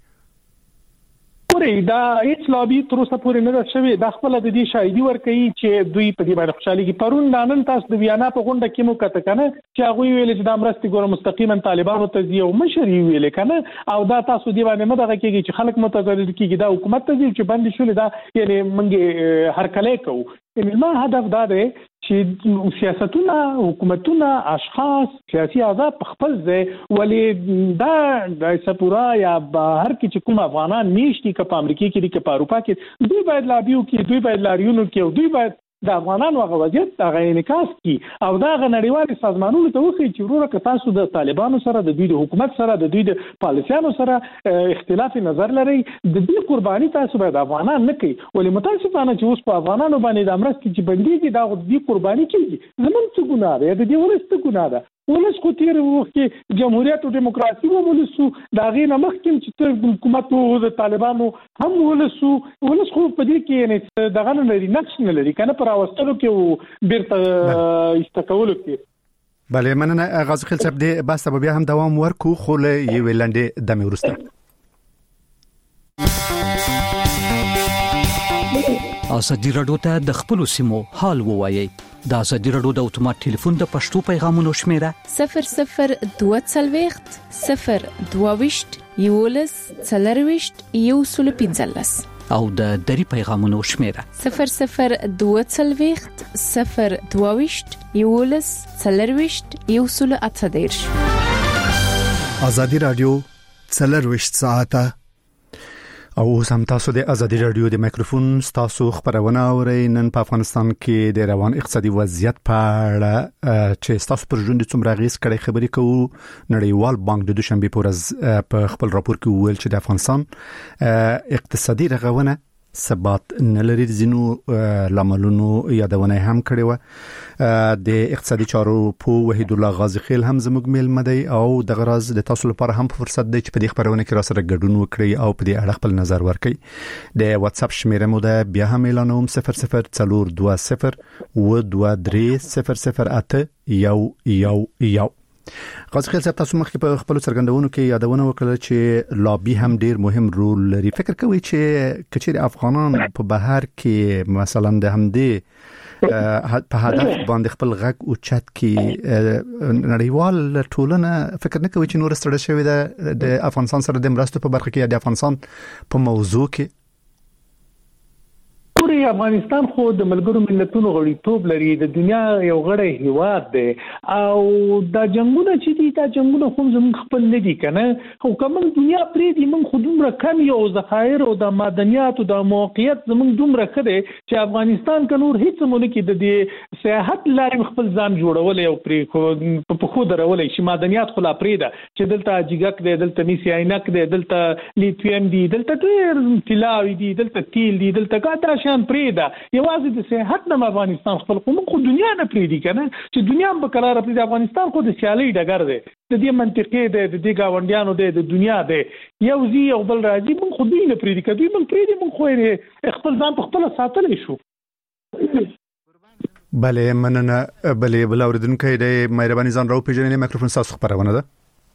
پورې دا هیڅ لابي تر اوسه پورې نه ده شوی دا خپل د دې شاهدي ورکوي چې دوی په دې باندې خوشالي کې پرون نن تاسو د ویانا په غونډه کې مو کته کنه چې هغه ویل چې د مرستې ګور مستقیما طالبانو ته دی او مشري ویل کنه او دا تاسو دی باندې مدغه کېږي چې خلک متضرر کیږي دا حکومت ته دی چې باندې شول دا یعنی منګي هر کله کوو ما هدف دا دی چې سیاستونه حکومتونه اشخاص سیاسي احزاب خپل ځای ولې دا د سپورا یا بهر کې چې کوم افغانان نشتی که په امریکا کې کې په اروپا کې دوی باید لابیو کې دوی باید لاریونو کې او دوی باید د افغانانو هغه وضعیت هغه انعکاس کی او دا غنړیوالي سازمانونو ته وخی چې وروره که تاسو د طالبانو سره د دوی د حکومت سره د دوی د پالیسیانو سره اختلاف نظر لري د دې قرباني تاسو باید افغانان نه کوي ولې متاسفانه چې اوس په افغانانو باندې د امرستي چې بنديږي دا د دې قرباني کیږي زمون څه ګناه ده د دې ورسته ګناه ده ولس خو تیر وخت کې جمهوریت او دیموکراسي ومولسو دا غي نه مخکې چې حکومت او د طالبانو هم ولس خو په دې کې نه دغه نه لري نقش نه لري کنه پر اوستلو کې بیرته استکولو کې. بله مننه غازی خیل صاحب دې بس بیا هم دوام ورکو خو له یو لنډه دمه ورسته. ازادي راډیو ته د خپل سیمو حال ووایي. د ازادي راډیو د اتومات ټلیفون د پښتو پیغامونو شمیره 0022 022 یولس څلرويشت یو سل پنځلس او د دری پیغامونو شمیره 0022 022 یولس څلرويشت یو سل اتدیرش. ازادي راډیو څلرويشت ساعته او سم تاسو د ازادي راډیو د میکروفون تاسو خبرونه اورئ. نن په افغانستان کې د روان اقتصادي وضعیت په اړه چې تاسو پر ژوند څومره غیس کړي خبرې کوو. نړیوال بانک د دوشنبه په ورځ په خپل راپور کې ویل چې د افغانستان اقتصادي رغونه ثبات نه لري. ځینو لاملونو یادونه هم کړې و. د اقتصادي چارو په وحید الله غازی خیل هم زموږ میلمه دی او د غراز د تاسو لپاره هم فرصت دی چې په دې خبرونه کې را سره ګډون وکړي او په دې اړه خپل نظر ورکړي. د واتس اپ شمیره مو ده بیا هم اعلانوم 0040 و23 008 غازی خیل صاحب تاسو مخکې په خپل څرګندونو کې یادونه وکړه چې لابي هم ډیر مهم رول لري. فکر کوي چې کچېر افغانان په بهر کې مثلا د همدې په هدف باندې خپل غږ او چت کې نړیوال ټولنه فکر نه کوي چې نور ستړي شوی ده د افغانستان سره د مرستو په برخه کې د افغانستان په موضوع کې. پوری افغانستان خو د ملګرو ملتونو غړیتوب لري، د دنیا یو غړی هیواد دی او د جنگونو چې دي دا جنگونو هم زموږ خپل نه دي کنه. خو کوم دنیا پرې دي موږ خودمره کم یو ذخایر او د معدنیات او د موقعیت زموږ دومره کړي چې افغانستان ک نور هیڅ مونږ کې د دې سیاحت لارې خپل ځان جوړول او پرې په خو درولې چې معدنیات خلا پرې ده چې دلته اجګک دی، دلته میسی عینک دی، دلته لیتیم دی، دلته ډېر طلاوي دی، دلته تیل دی، دلته کاته شان پرې ده. یوازې د سیاحت نه افغانستان خپل خو دنیا نه پرې دي کنه چې دنیا په قرار پرې افغانستان خو د سیالي ډګر دی، د دې منطقې دی، د دې گاونډیانو دی، د دنیا دی. یو زی یو بل راځي موږ خو دې نه پرې دي کدي موږ پرې دي موږ خو خپل ځان په خپل ساتلې شو. بله مننه. بله بل اوریدونکو د مهرباني ځان راو پیژنې میکروفون تاسو خبرونه ده.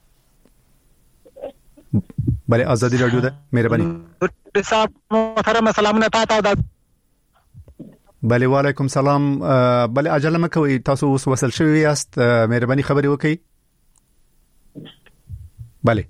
بله ازادي رادیو ده مهرباني صاحب محترم سلامونه تاسو. بله وعلیکم سلام. بله عجله مکوئ تاسو اوس وصل شوی یاست مهرباني خبرې وکړئ. بله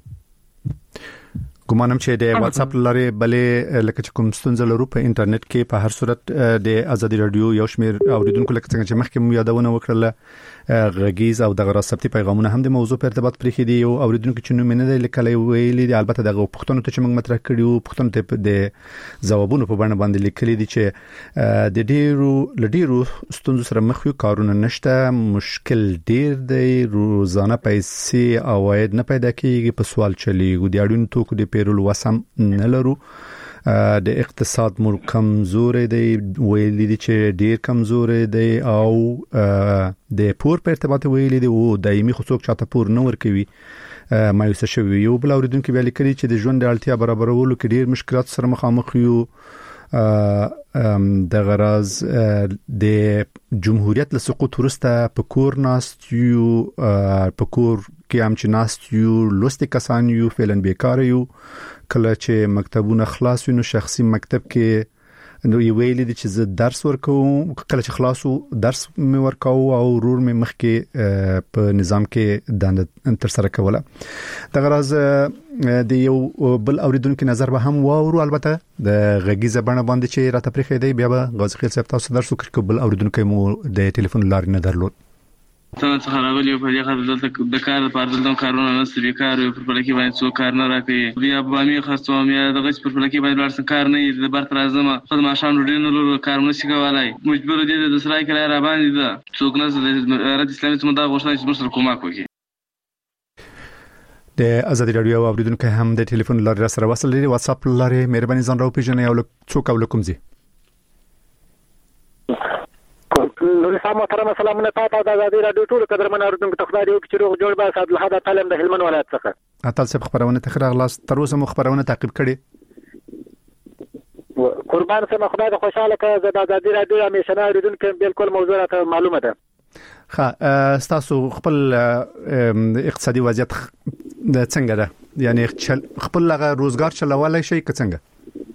ګومانم چې د واتس اپ لارې بلې لکه چې کوم ستونزه لرو په انټرنیټ کې په هر صورت د ازادي رادیو یو شمیر اوریدونکو لکه څنګه چې مخکې مو یادونه وکړه غږیز او دغه راثبتي پیغامونه هم د موضوع په ارتباط پرې دي. یو اوریدونکو چې نو منه د لیکلې ویلي دي البته دغه پښتون ته چې موږ مطرح کړیو پښتون ته د ځوابونو په باندې باندې لیکلي دي چې د ډیرو ستونزو سره مخ یو کارونه نشته، مشکل ډیر دی، روزانه پیسې او عاید نه پیدا کیږي، په سوال چلیږي، د اړین توکو د پیرول وسم نه لرو، د اقتصاد مو کمزوري دی، ویلي دي چې ډیر کمزوري دی او د پور په ارتباط ویلي دي او دایمي خصوص چاته پور نه ورکوي مایوسه شوی. یو بل اوریدونکو بیا لیکلي چې د ژوند د اړتیا برابرولو کې ډیر مشکلات سره مخامخ یو. د غراز د جمهوریت له سقوط وروسته په کور ناست یو، په کور کې هم چې ناست یو، لوستي کسان یو، فعلا بیکار یو. کله چې مکتبونه خلاص وي نو شخصي مکتب کې نو یو ویلي دي چې زه درس ورکوم، کله چې خلاصو درس مې ورکاو او ورور مې مخکې په نظام کې دنده تر سره کوله. د غراز د یو بل اوریدونکو نظر به هم واورو، البته د غږیزه بڼه باندې چې راته پرې دی بیا به غازی خیل صاحب تاسو درس وکړو. بل اوریدونکو مو د ټلیفون لارې نه درلود. څنګه خرابلی په دې خاطر دلته د کار لپاره دلته کارونه نشته، بیکار یو پر پلکی باندې څو کار نه راکړي، بیا بامي خرڅوم یا د غچ پر پلکی باندې ورسره کار نه د برت راځم خدای ماشام ډیر نه لور کار نه شي کولای، مجبور دي د سرای کړه را باندې ده څوک نه د رات اسلامي څخه دا غوښتنه چې موږ کومک وکړي. د ازادي رادیو اوریدونکو هم د ټلیفون لارې سره وصل لري، واتس اپ لارې مهرباني ځان راو پیژنې او څوک ولکم زی. نور صاحب محترم سلامونه تاسو د ازادي رادیو ټول قدرمن اوریدونکو ته خدای غواړي چې روغ جوړ بس عبدالحد تعلم د هلمند ولایت څخه. اتل صاحب خبرونه تخرا خلاص تر اوسه مو خبرونه تعقیب کړي. قربان سم خدای د خوشاله کړه د آزادي رادیو همیشه نه اوریدونکو بالکل موضوع راته معلومه ده. ها تاسو خپل اقتصادي وضعیت د څنګه ده یعنی خپل لغه روزګار چلولای شي که څنګه؟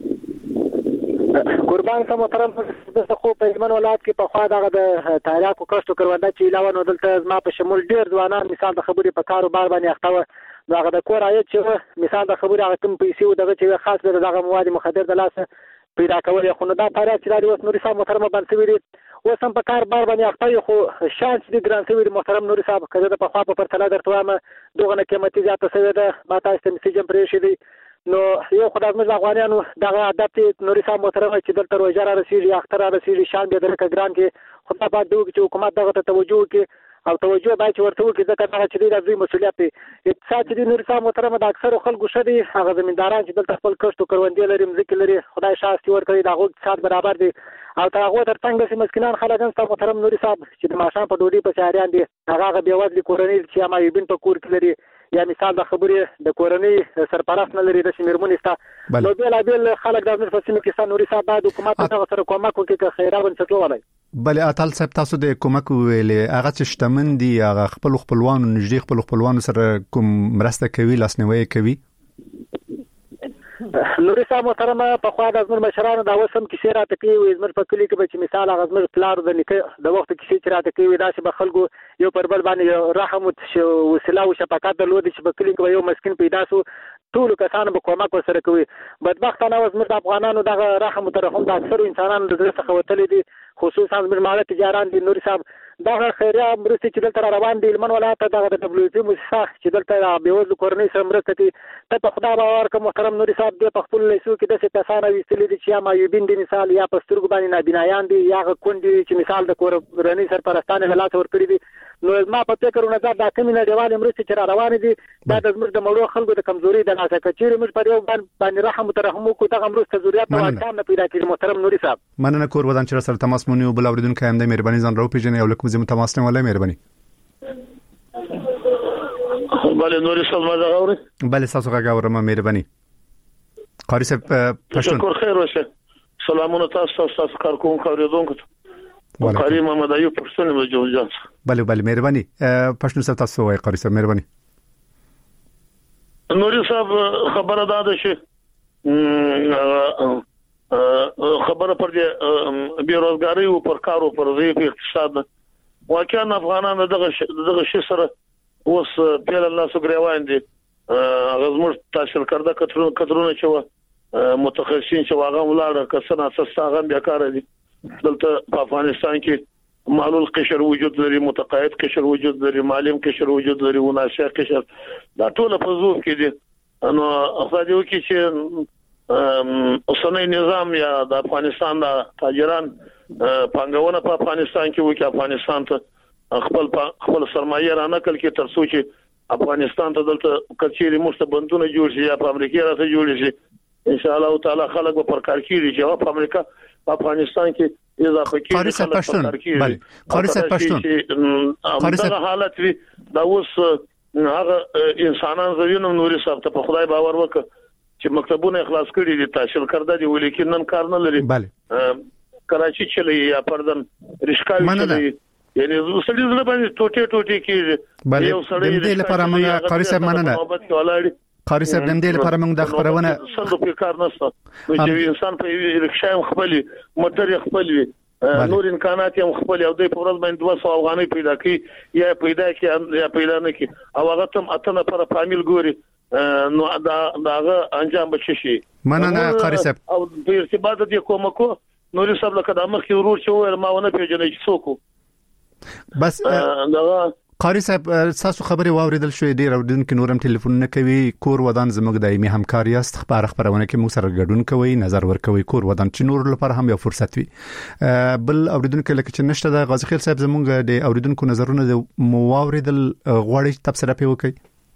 قربان سم محترم د خو په هلمند ولایت کې په خوا دغه د تاریخو کښتو کرونده چې علاوه نو دلته زما په شمول ډیر ځوانان مثال د خبرې په کاروبار باندې اخته و دغه د کور عاید چې مثال د خبرې هغه کوم پیسې و دغه چې خاص دغه مواد مخدر د لاس پیدا کول خو نو دا فعالیت چې د اوس نوري صاحب محترم باندې ویلي اوس هم په کاروبار باندې اخته خو شانس دي ګران سوي محترم نوري صاحب کله د په خوا په پرتله درته وایم دغه نه قیمتي زیاته شوی ده ما تاسو ته میسج هم پرې شي دي نو یو خدای زموږ افغانانو دغه عادت نوري صاحب محترم چې دلته روزګار رسیږي اختر رسیږي شان به درکه ګران کې خدای پاک دوی چې حکومت دغه ته توجه کوي او توجه باید ورته وکړي ځکه دا چې د دوی مسولیت دی اقتصاد چې نور صاحب محترم د اکثر خلکو شدي هغه زمینداران چې دلته خپل کښتو کروندې لري مځکې لري خدای شاستي ورکړي دا غو اقتصاد برابر دی او هغه ترڅنګ چې مسکینان خلک هم صاحب محترم نور صاحب چې د ماشان په ډوډۍ په چاریان دي هغه بیا وځي کورنۍ چې ما یبین په کور کې لري یا مثال د خبرې د کورنۍ سرپرست نه لري د شمیرمونستا نو بیل خلک د نور فسینو کې نور صاحب د حکومت سره کومک وکړي که خیره ونڅټو ولای بل اتل صاحب تاسو د کومک ویلې هغه چې شتمن دي هغه خپلوانو نږدې خپلوانو سره کوم مرسته کوي لاسنیوي کوي نوري صاحب محترم په خوا د زمر مشرانو دا وسم کې سیرا تکي وي زمر په کلی کې چې مثال هغه زمر پلار د نیکه د وخت کې چې راته کوي دا چې به خلکو یو پر بل باندې رحم او وسیله او شفقت درلود چې په کلی کې یو مسكين پیدا سو ټول کسان به کومک وسره کوي بدبختانه زمر د افغانانو دغه رحم او ترحم د اکثر انسانانو د زړه څخه وتلې دي خصوصا زمر مال تجاران دي نوري صاحب دغه خیریه مرستې چې دلته روان دي هلمند ولایت ته دغه د WFP مؤسسه چې دلته بېوزلو کورنۍ سره مرسته کوي ته په خدای باور کوم محترم نوري صاحب دې په خپل لیسو کې داسې کسان ویستلي دي چې یا معیوبین دي مثال یا په سترګو باندې نابینایان دي یا کونډې چې مثال د کورنۍ سرپرستانو له لاسه ورکړي دي نو ما په فکر ونظر دا کومې نړیوالې مرستې چې روانې دي دا د زموږ د مړو خلکو د کمزوري د لاسه کچېرې موږ پر یو باندې رحم او ترحم وکړو دغه مرسته ضرورت او امکان نه پیدا کړي محترم نوري صاحب مننه کور ودان چې سره تماس مونږ بل اوریدونکو هم د مهرباني ځان راو پیژنې او لکه زموږ تماس نه ولای مهرباني بله نوري صاحب ما دا غوړي بله تاسو غاورم مهرباني قاری صاحب پښتون شکر خیر وشه سلامونه تاسو کارکون اوریدونکو قاری محمد ایوب پښتون مې جوړ بله مهرباني پښتون صاحب تاسو وای قاری صاحب مهرباني نوري صاحب خبره ده چې خبره پر دې بیروزګاری او پر کارو پر ضعیف اقتصاد واقعا افغانان دغه شي سره اوس په الله سګریوان دي غزمر تحصیل کرده کترونه چې متخصصین چې واغه ولاړ کسنه اساس هغه بیا کار دي دلته په افغانستان کې معلول قشر وجود لري متقاعد قشر وجود لري معلم قشر وجود لري وناشئ قشر دا ټول په زور کې دي نو افادیو کې چې اوسنۍ نظام یا د افغانستان د تاجران پنګونه په افغانستان کې وکي افغانستان ته خپل سرمایه را نقل کې تر څو چې افغانستان ته دلته کچېری مشته بندونه جوړ شي یا په امریکا راته جوړ شي ان شاء الله تعالی خلک به پر کار کوي چې په امریکا په افغانستان کې اضافه کوي قاری صاحب پښتون بله قاری صاحب پښتون دا حالت وي دا اوس هغه انسانان زوینم نوري صاحب ته په خدای باور وکړه چې مکتبونه اخلاص کړي دي تحصیل کرده دي ولیکن نن کار نه لري کراچي چلی یا پردن رشکاوي چلی یعنی وسړي زړه باندې ټوټه کیږي یو سړی دې لپاره موږ قاری صاحب مننه قاری صاحب دې لپاره موږ د خبرونه سند په کار نشته چې انسان په رکشا خپل موټر خپل نور امکانات هم خپل او د پورز باندې 200 افغانۍ پیدا کی یا پیدا نه کی او هغه تم اتنه پر فامیل ګوري نو داغه انجام بشي مننه قاری صاحب او په ارتباط دي کومکو نوري صاحب لکه د مخ ورور چې وایي ما ونه پیژنې چې څوک بس قاری صاحب تاسو خبري واوریدل شوې ډیر اوریدونکو نورم ټلیفون نه کوي کور ودان زموږ دایمي همکاري است خبرونه کې موږ سره ګډون کوي نظر ورکوي کور ودان چې نور لپاره هم یو فرصت وي بل اوریدونکو لکه چې نشته د غازی خیل صاحب زموږ د اوریدونکو نظرونه مو واوریدل غواړي تبصره پی وکړي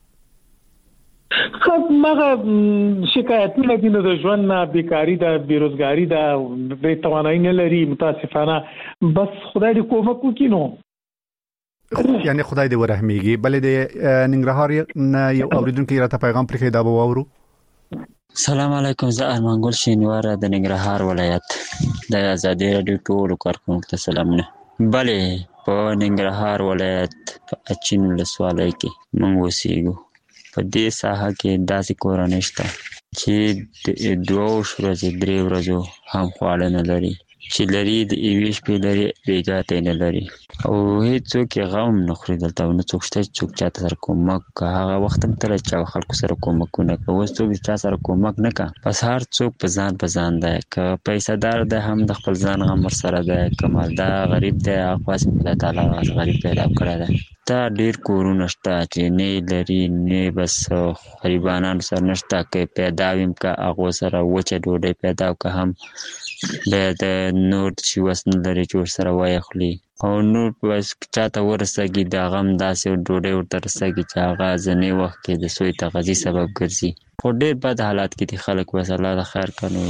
مغه شکایتونه دي د ژوند بیکاری ده بیروزګاری ده د توانایي نه لري متاسفانه بس خدای دې کومک وکړي نو یعنی خدای دې ورحمېږي. بلې د ننګرهار نه یو اوریدونکو راته پیغام پرې دا به وورو. سلام علیکم، زه ارمان ګل شینوار د ننګرهار ولایت د آزادۍ رادیو ټول کارکونکو ته سلامونه. بلې په ننګرهار ولایت په اچین ولسوالۍ کې موږ اوسېږو. په دې ساحه کې داسې کورنۍ شته چې د 2 ورځې 3 ورځو هم خواړه نه لري، چې لري د 1 شپې لري بیګا ته نه لري، او هیڅوک یې غم نه خوري دلته. نو څوک شته څوک چاته سره کومک که هغه وخت هم تر چا خلکو سره کومکونه کوي. اوس څوک چا سره کومک نه کا، بس هر څوک په ځان دی. که پیسې دار دی هم د خپل ځان غم ور سره دی، که مالدار غریب دی هغه الله تعالی غریب پیدا کړی دی. تا ډیر کورونه شته چې نه لري، نه بس غریبانو سره نشته، که پیدا ویم که هغه سره وچه ډوډۍ پیدا که هم د نور چې وسن لري چې سره وای خلی، او نور بس چاته ورسېږي د غم داسې ډوډۍ ورته رسېږي چې هغه ځنې وخت کې د سوی تغذیه سبب ګرځي. خو ډیر بد حالات کې دي خلک، وس الله د خیر کړي.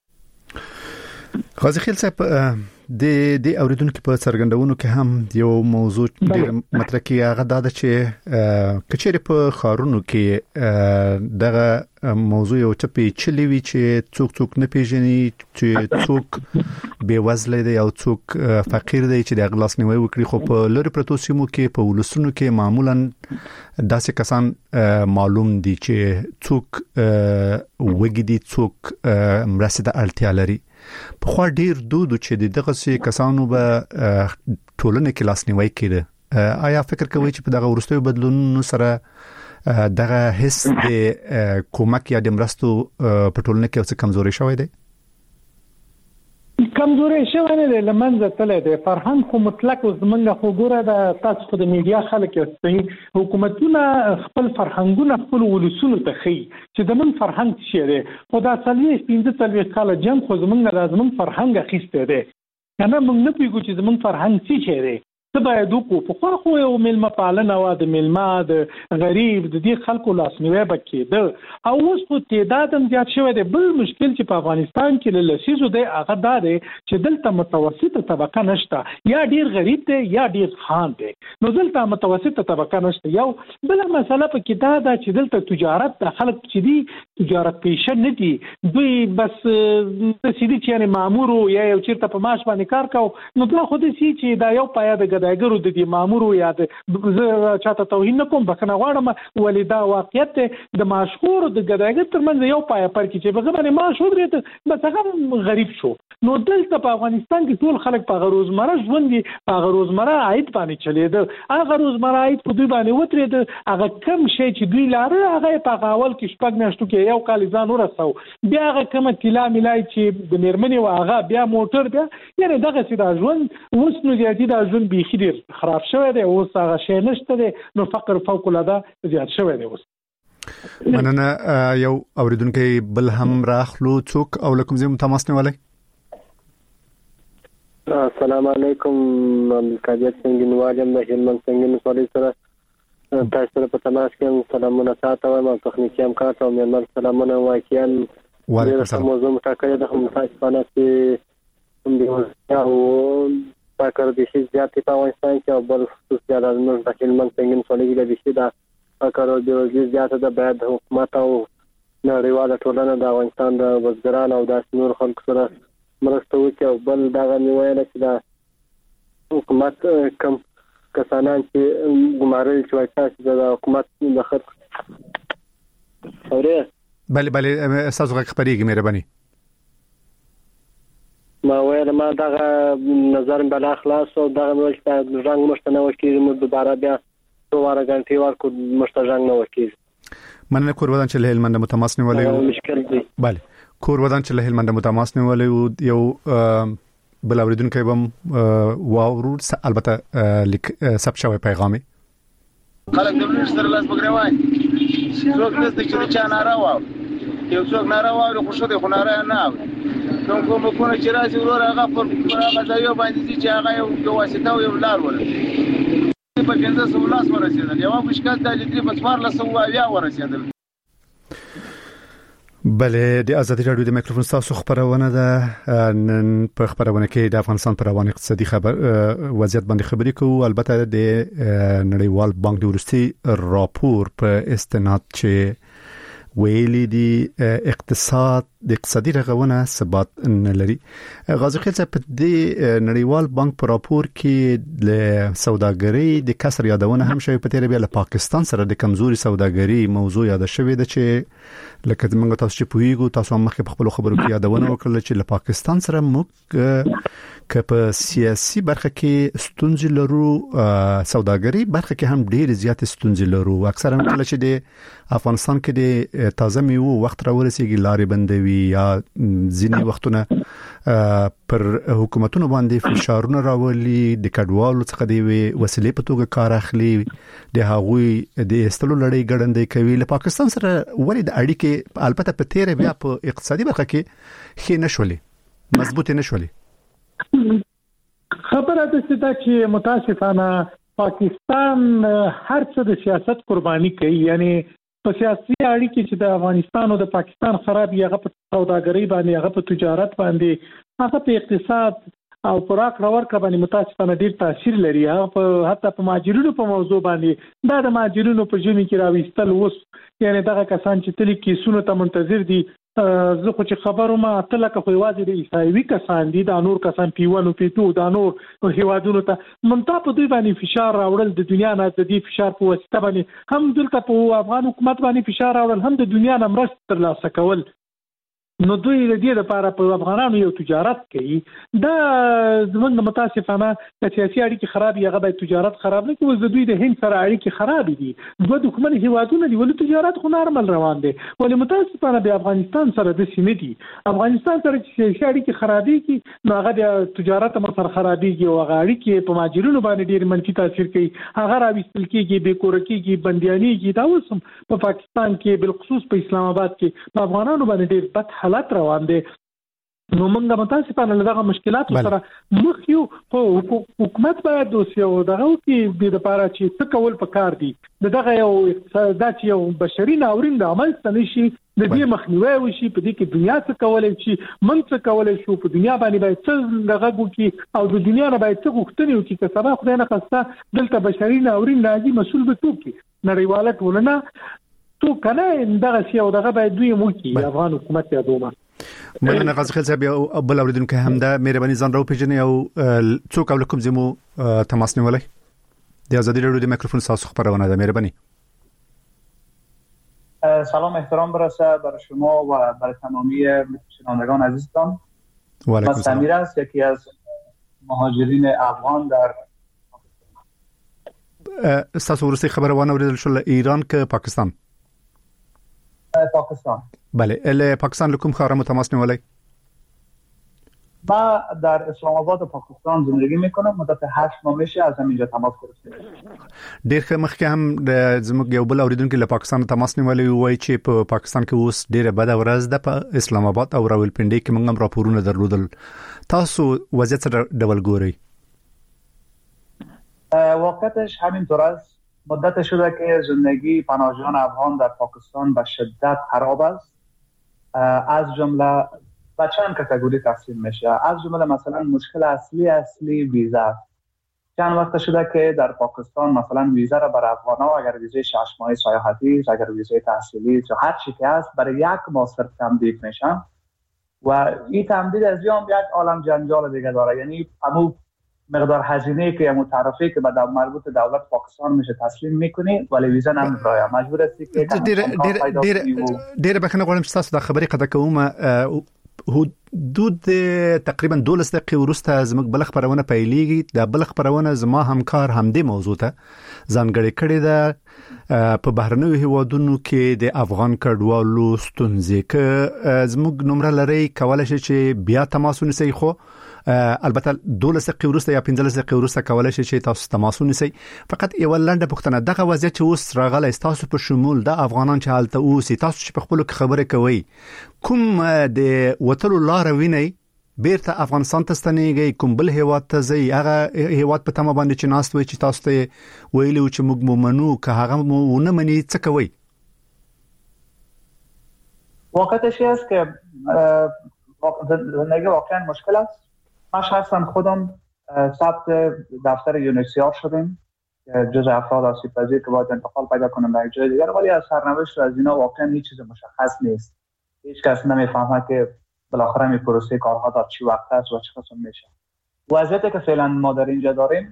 غازی خیل صاحب د اوریدونکو په څرګندونو کې هم یو موضوع ډیر مطرح کی هغه دا چې کچېره په خارونو کې دغه موضوع یو چپی چلی وی چې څوک نه پیژني، چې څوک بے وزله دی او څوک فقیر دی چې د غلاس نیوي وکړي. خو په لری پروتو سیمو کې په ولسونو کې معمولا داسې کسان معلوم دي چې څوک وګړي څوک مرسته د اړتیا لري. په خو ډیر دودو چې دغه سي کسانو به ټولنه کې لاس نیوي کړي. آیا فکر کوي چې په دغه ورستیو بدلونونو سره دغه حس د کومک یا د مرستو په ټولنه کې څه کمزوري شوی دی؟ کمزوري شوی نه دی، لمنځه تللی دی. فرهنګ خو مطلق زمونږ خو ګوره د تاسو خو د میډیا خلک یاستئ، حکومتونه خپل فرهنګونه خپل ولسونو ته ښیي چې زمونږ فرهنګ څه دی. خو دا 45 کاله جنګ خو زمونږ فرهنګ اخیستی دی، کنه موږ نه پوهېږو چې زمونږ فرهنګ څه دی. څه باید وکړو؟ پخوا خو یو میلمه پالنه وه، د میلمه د غریب د دې خلکو لاسنیوی به کېده، او اوس خو تعداد هم زیات شوی دی. بل مشکل چې په افغانستان کې له لسیزو دی هغه دا دی چې دلته متوسطه طبقه نشته، یا ډیر غریب دی یا ډیر خان دی. نو دلته متوسطه طبقه نشته. یو بل مسله پکې دا ده چې دلته تجارت د خلک چې دي تجارت پیشه نه دي، دوی بس سیدي چې یعنی مامور یا یو چیرته په معاش باندې کار کوي. نو دا خو دې چې دا یو پایا د ګدایګرو د دې مامور یا د چاته توهین نه کوم، بخنه غواړم، ولې دا واقعیت د مشهور د ګدایګر ترمنځ یو پایا پر کې چې بغیر باندې معاش ودرېد بس هغه غریب شو. نو دلته په افغانستان کې ټول خلک په روزمره ژوند دي، په روزمره عاید باندې چلیده. هغه روزمره عاید په دوی باندې وترېد، هغه کم شی چې دوی لاره هغه په اول کې شپږ میاشتو کې یو کال ځان ورساو، بیا هغه کومه طلا ملای چې د میرمنې و هغه بیا موټر بیا، یعنی دغه سي دا ژوند اوس نو زیاتې دا ژوند بیخي ډیر خراب شوی دی. اوس هغه شی نشته دی، نو فقر فوق العاده زیات شوی دی. اوس مننه. یو اوریدونکو بل هم راخلو څوک او لکم زم تماس نیولای. السلام علیکم، عبدالقادر سنگینوالم د هلمند سنگین سوالي سره تاسو سره په تماس کې سلامونه تاسو او تخنیکی همکار ته مېرمن سلامونه واکیاً وعلیکم موضوع متکړه د هم تاسو باندې چې او فکر د شي زیاتې په افغانستان کې او بل خصوص د هلمند سنگین سوالي د شي دا فکر د زیاتې د بعد حکومت او نړیواله ټولنه د افغانستان د وزګران او د نور خلکو سره مرسته وکړي. او بل دا غوښنه چې دا حکومت کم کسانان چې ګمارل شوی تاسو د حکومت د خط اوره بله اساس غږ خبرېږي مهرباني. ما ویل ما دا نظر بل اخلاص او دا ولته رنگ مشتنه وکړي مو دوباره بیا دوباره غنټي ورکو مشترنګ نه وکړي. مننه کور ودان چې له هلمند متماس نیولې مشکل دی. بله کور ودان چې له هلمند متماس نیولې یو بل اوریدونکو بم واورو البته لیک سب شوی پیغامي خلک د بلوش سره لاس بګروای څوک نشته چې چا ناروا یو څوک ناروا خو شو د خناره نه کوم کومه چې راځي ورور هغه پر هغه ځای باندې چې هغه یو واسطه او یو لار ور په 15 لاس ورسېدل یو مشکل د لیکلي په 1400 ورسېدل. بله د ازادي رادیو د میکروفون تاسو خبرونه ده نن په خبرونه کې د افغانستان پر روان اقتصادي خبر وضعیت باندې خبرې کوو. البته د نړیوال بانک د ورستي راپور په استناد چې ویلي دی اقتصادي رغونه ثبات نه لري. غازی خیل صاحب د نړیوال بانک په راپور کې له سوداګرۍ د کسر یادونه هم شوی. په تیر بیا له پاکستان سره د کمزوري سوداګرۍ موضوع یاد شوی د چې لکه موږ تاسو چې پویګو تاسو هم مخکې په خپل خبرو کې یادونه وکړه چې له پاکستان سره موږ که په سیاسي برخه کې ستونزې لرو، سوداګرۍ برخه کې هم ډېر زیات ستونزې لرو. اکثرا کله چې د افغانستان کې د تازه میوه وخت راورسیږي لارې بندوي یا ځینې وختونه پر حکومتونو باندې فشارونه راولي، د کډوالو څخه دی وسیلې په توګه کار اخلي، د هغوی د استلو لړۍ ګړندې کوي. له پاکستان سره ولې د اړیکې البته په تیر بیا په اقتصادي برخه کې خې نشولې، مضبوط نشولې؟ خبره ده چې متاسفانه پاکستان هر څه د سیاست قرباني کوي. یعنی په سیاسي اړیکې چې د افغانستان او د پاکستان خراب یغه په سوداګرۍ باندې، هغه په تجارت باندې، هغه په اقتصاد او پر راکړه ورکړه باندې متاسفانه ډیر تاثیر لري. هغه په حتی په مهاجرینو په موضوع باندې دا د مهاجرینو په ژمي کې راويستل اوس یعنی دغه کسان چې تل کیسونو ته منتظر دي. زه خو چې خبرو ما تل که خو واځي د عیسایوي کسان دي، دا نور کسان پیونو پیټو دا نور هیوادونو ته منتا په دوی باندې فشار راوړل، د دنیا نه د دې فشار په واسطه باندې هم دلته په افغان حکومت باندې فشار راوړل، هم د دنیا نه مرسته ترلاسه کول. نو دوی د دې لپاره په افغانانو یو تجارت کوي. دا زموږ متاسفانه د سیاسي اړیکې خراب یغه به تجارت خراب نه کوي. د دوی د هند سره اړیکې خراب دي، دوه دښمن هیوادونه دي، ولې تجارت خو نارمل روان دي، ولې متاسفانه د افغانستان سره د سیمې دي. افغانستان سره چې سیاسي اړیکې خرابېږي نو هغه د تجارت هم سره خرابېږي او هغه اړیکې په مهاجرینو باندې ډېر منفي تاثیر کوي. هغه راوستل کېږي، بې کوره کېږي، بندیانېږي. دا اوس هم په پاکستان کې بالخصوص په اسلام آباد کې په افغانانو باندې ډېر بد حالت روان دي. نو موږ متاسفانه له دغه مشکلاتو سره مخ یو. حکومت باید یو دغه کې د لپاره چې څه کول پکار دي، دغه یو اقتصادي یو بشري ناورین د عمل ستنې شي، د دې مخنیوي وشي. په دې کې دنیا څه کولای شي، من څه کولای شو، په دنیا باندې باید څه دغه وکړي او د دنیا نه باید څه غوښتنې وکړي چې سبا خدای نه خسته دلته بشري ناورین راځي، مسؤل به څوک وي؟ نړیواله ټولنه تو کنه دغه سی او دغه باید دوی مو کې افغان حکومت یادومه. مننه غازی خیل صاحب. یو بل اوریدونکو هم دا مهرباني ځان راو پیژنې او څوک او کوم زمو تماس نیولای د ازادي رادیو د میکروفون تاسو خبرونه ده. مهرباني. سلام احترام برسه برای شما و برای تمامی شنوندگان عزیزتان. و علیکم السلام. سمیر است، یکی از مهاجرین افغان در تاسو ورسته خبرونه اوریدل شو ایران که پاکستان؟ پاکستان. بله. ال پاکستان لکم خارم تماس نیولای؟ ما در اسلام آباد پاکستان زندگی میکنم. مدت 8 ماه میشه از همینجا تماس گرفتم. ډیر مخکې هم زموږ یو بل اوریدونکو له پاکستان تماس نیولای وای چې په پاکستان کې اوس ډیره بد ورځ ده. په اسلام آباد او راولپنډي کې موږ هم راپورونه درلودل. تاسو وضعیت سره ډول ګورئ؟ واقعیتش همینطور است. مدت شده که زندگی پناهجویان افغان در پاکستان به شدت خراب است. از جمله به چند کاتگوری تقسیم میشه. از جمله مثلا مشکل اصلی ویزا. چند وقت شده که در پاکستان مثلا ویزا را برای افغان‌ها اگر ویزای 6 ماهه سیاحتی، اگر ویزای تحصیلی یا هر چی که هست برای 1 ماه صرف تمدید میشن و این تمدید از یک عالم جنجال دیگه داره. یعنی همون مقدار هزینه‌ای که متعارفی که به مربوط دولت پاکستان میشه تسلیم میکنی ولی ویزا نمی‌رای. مجبور هستی که ډیر بخنه غواړم چې تاسو د خبرې قطع کوم. حدود تقریبا 12 دقیقې وروسته زموږ بل خبرونه پیلېږي. د بل خبرونه زما همکار همدې موضوع ته ځانګړې کړې ده په بهرنیو هیوادونو کې د افغان کډوالو ستونزې. که زموږ نمبر لري کولای شي چې بیا تماس ونیسئ، خو البته 12 دقیقې وروسته یا 15 دقیقې وروسته کولای شي چې تاسو تماس ونیسئ. فقط یو لنډه پوښتنه، دغه وضعیت چې اوس راغلی تاسو په شمول د افغانان چې حالت اوسي، تاسو چې په خپل خبره کوي کوم د وټلو لار ویني بیرته افغانستان ته ستنېږي، کوم بل هیواد ته ځي، هغه هیواد په تمه باندې چې ناست وي چې تاسو ته ویلو چې موږ مو منو، که هغه مو ونه مني څه کوي؟ واقعیتش این است که زندگی واقعا مشکل است. من شخصا خودم ثبت دفتر یونیسیار شدیم جز افراد آسیب‌پذیر که باید انتقال پیدا کنم به جای دیگر، ولی از سرنوشت و از اینا واقعا هیچ چیز مشخص نیست. هیچ کس نمیفهمه که بالاخره می پروسه کارها در چی وقت است و چه قسم میشه. وضعیتی که فعلا ما در اینجا داریم،